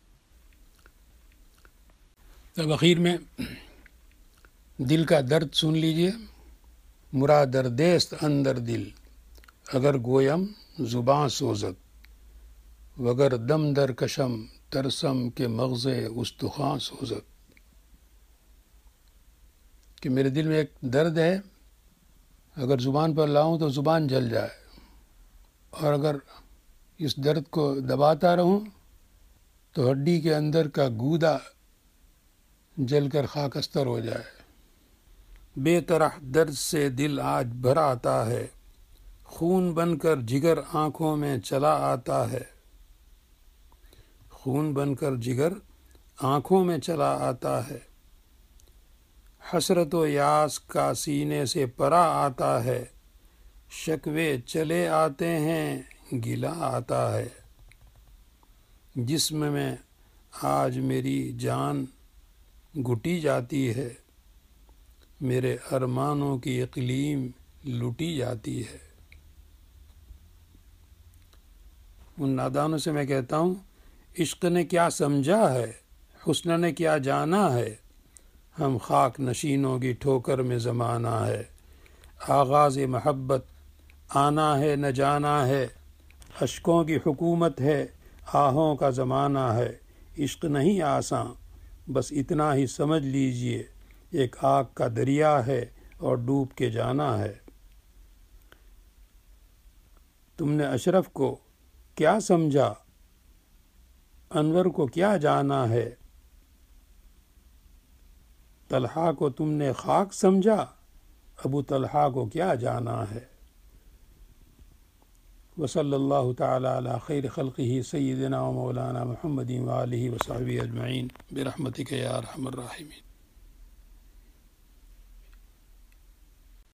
تب اخیر میں دل کا درد سن لیجئے. مرا دردیست اندر دل، اگر گویم زباں سوزد، وگر دم در کشم ترسم کے مغز استخواں سوزد. کہ میرے دل میں ایک درد ہے، اگر زبان پر لاؤں تو زبان جل جائے، اور اگر اس درد کو دباتا رہوں تو ہڈی کے اندر کا گودا جل کر خاکستر ہو جائے. بے طرح درد سے دل آج بھر آتا ہے، خون بن کر جگر آنکھوں میں چلا آتا ہے. خون بن کر جگر آنکھوں میں چلا آتا ہے. حسرت و یاس کا سینے سے پرا آتا ہے، شکوے چلے آتے ہیں گلہ آتا ہے. جسم میں آج میری جان گھٹی جاتی ہے، میرے ارمانوں کی اقلیم لوٹی جاتی ہے. ان نادانوں سے میں کہتا ہوں عشق نے کیا سمجھا ہے، حسن نے کیا جانا ہے، ہم خاک نشینوں کی ٹھوکر میں زمانہ ہے، آغاز محبت آنا ہے نہ جانا ہے، اشکوں کی حکومت ہے، آہوں کا زمانہ ہے، عشق نہیں آساں بس اتنا ہی سمجھ لیجئے، ایک آگ کا دریا ہے اور ڈوب کے جانا ہے۔ تم نے اشرف کو کیا سمجھا، انور کو کیا جانا ہے، طلحہ کو تم نے خاک سمجھا، ابو طلحہ کو کیا جانا ہے۔ وصلی اللہ تعالی علی خیر خلقہ سیدنا و مولانا محمد وآلہ وصحبہ اجمعین برحمتک یا ارحم الراحمین۔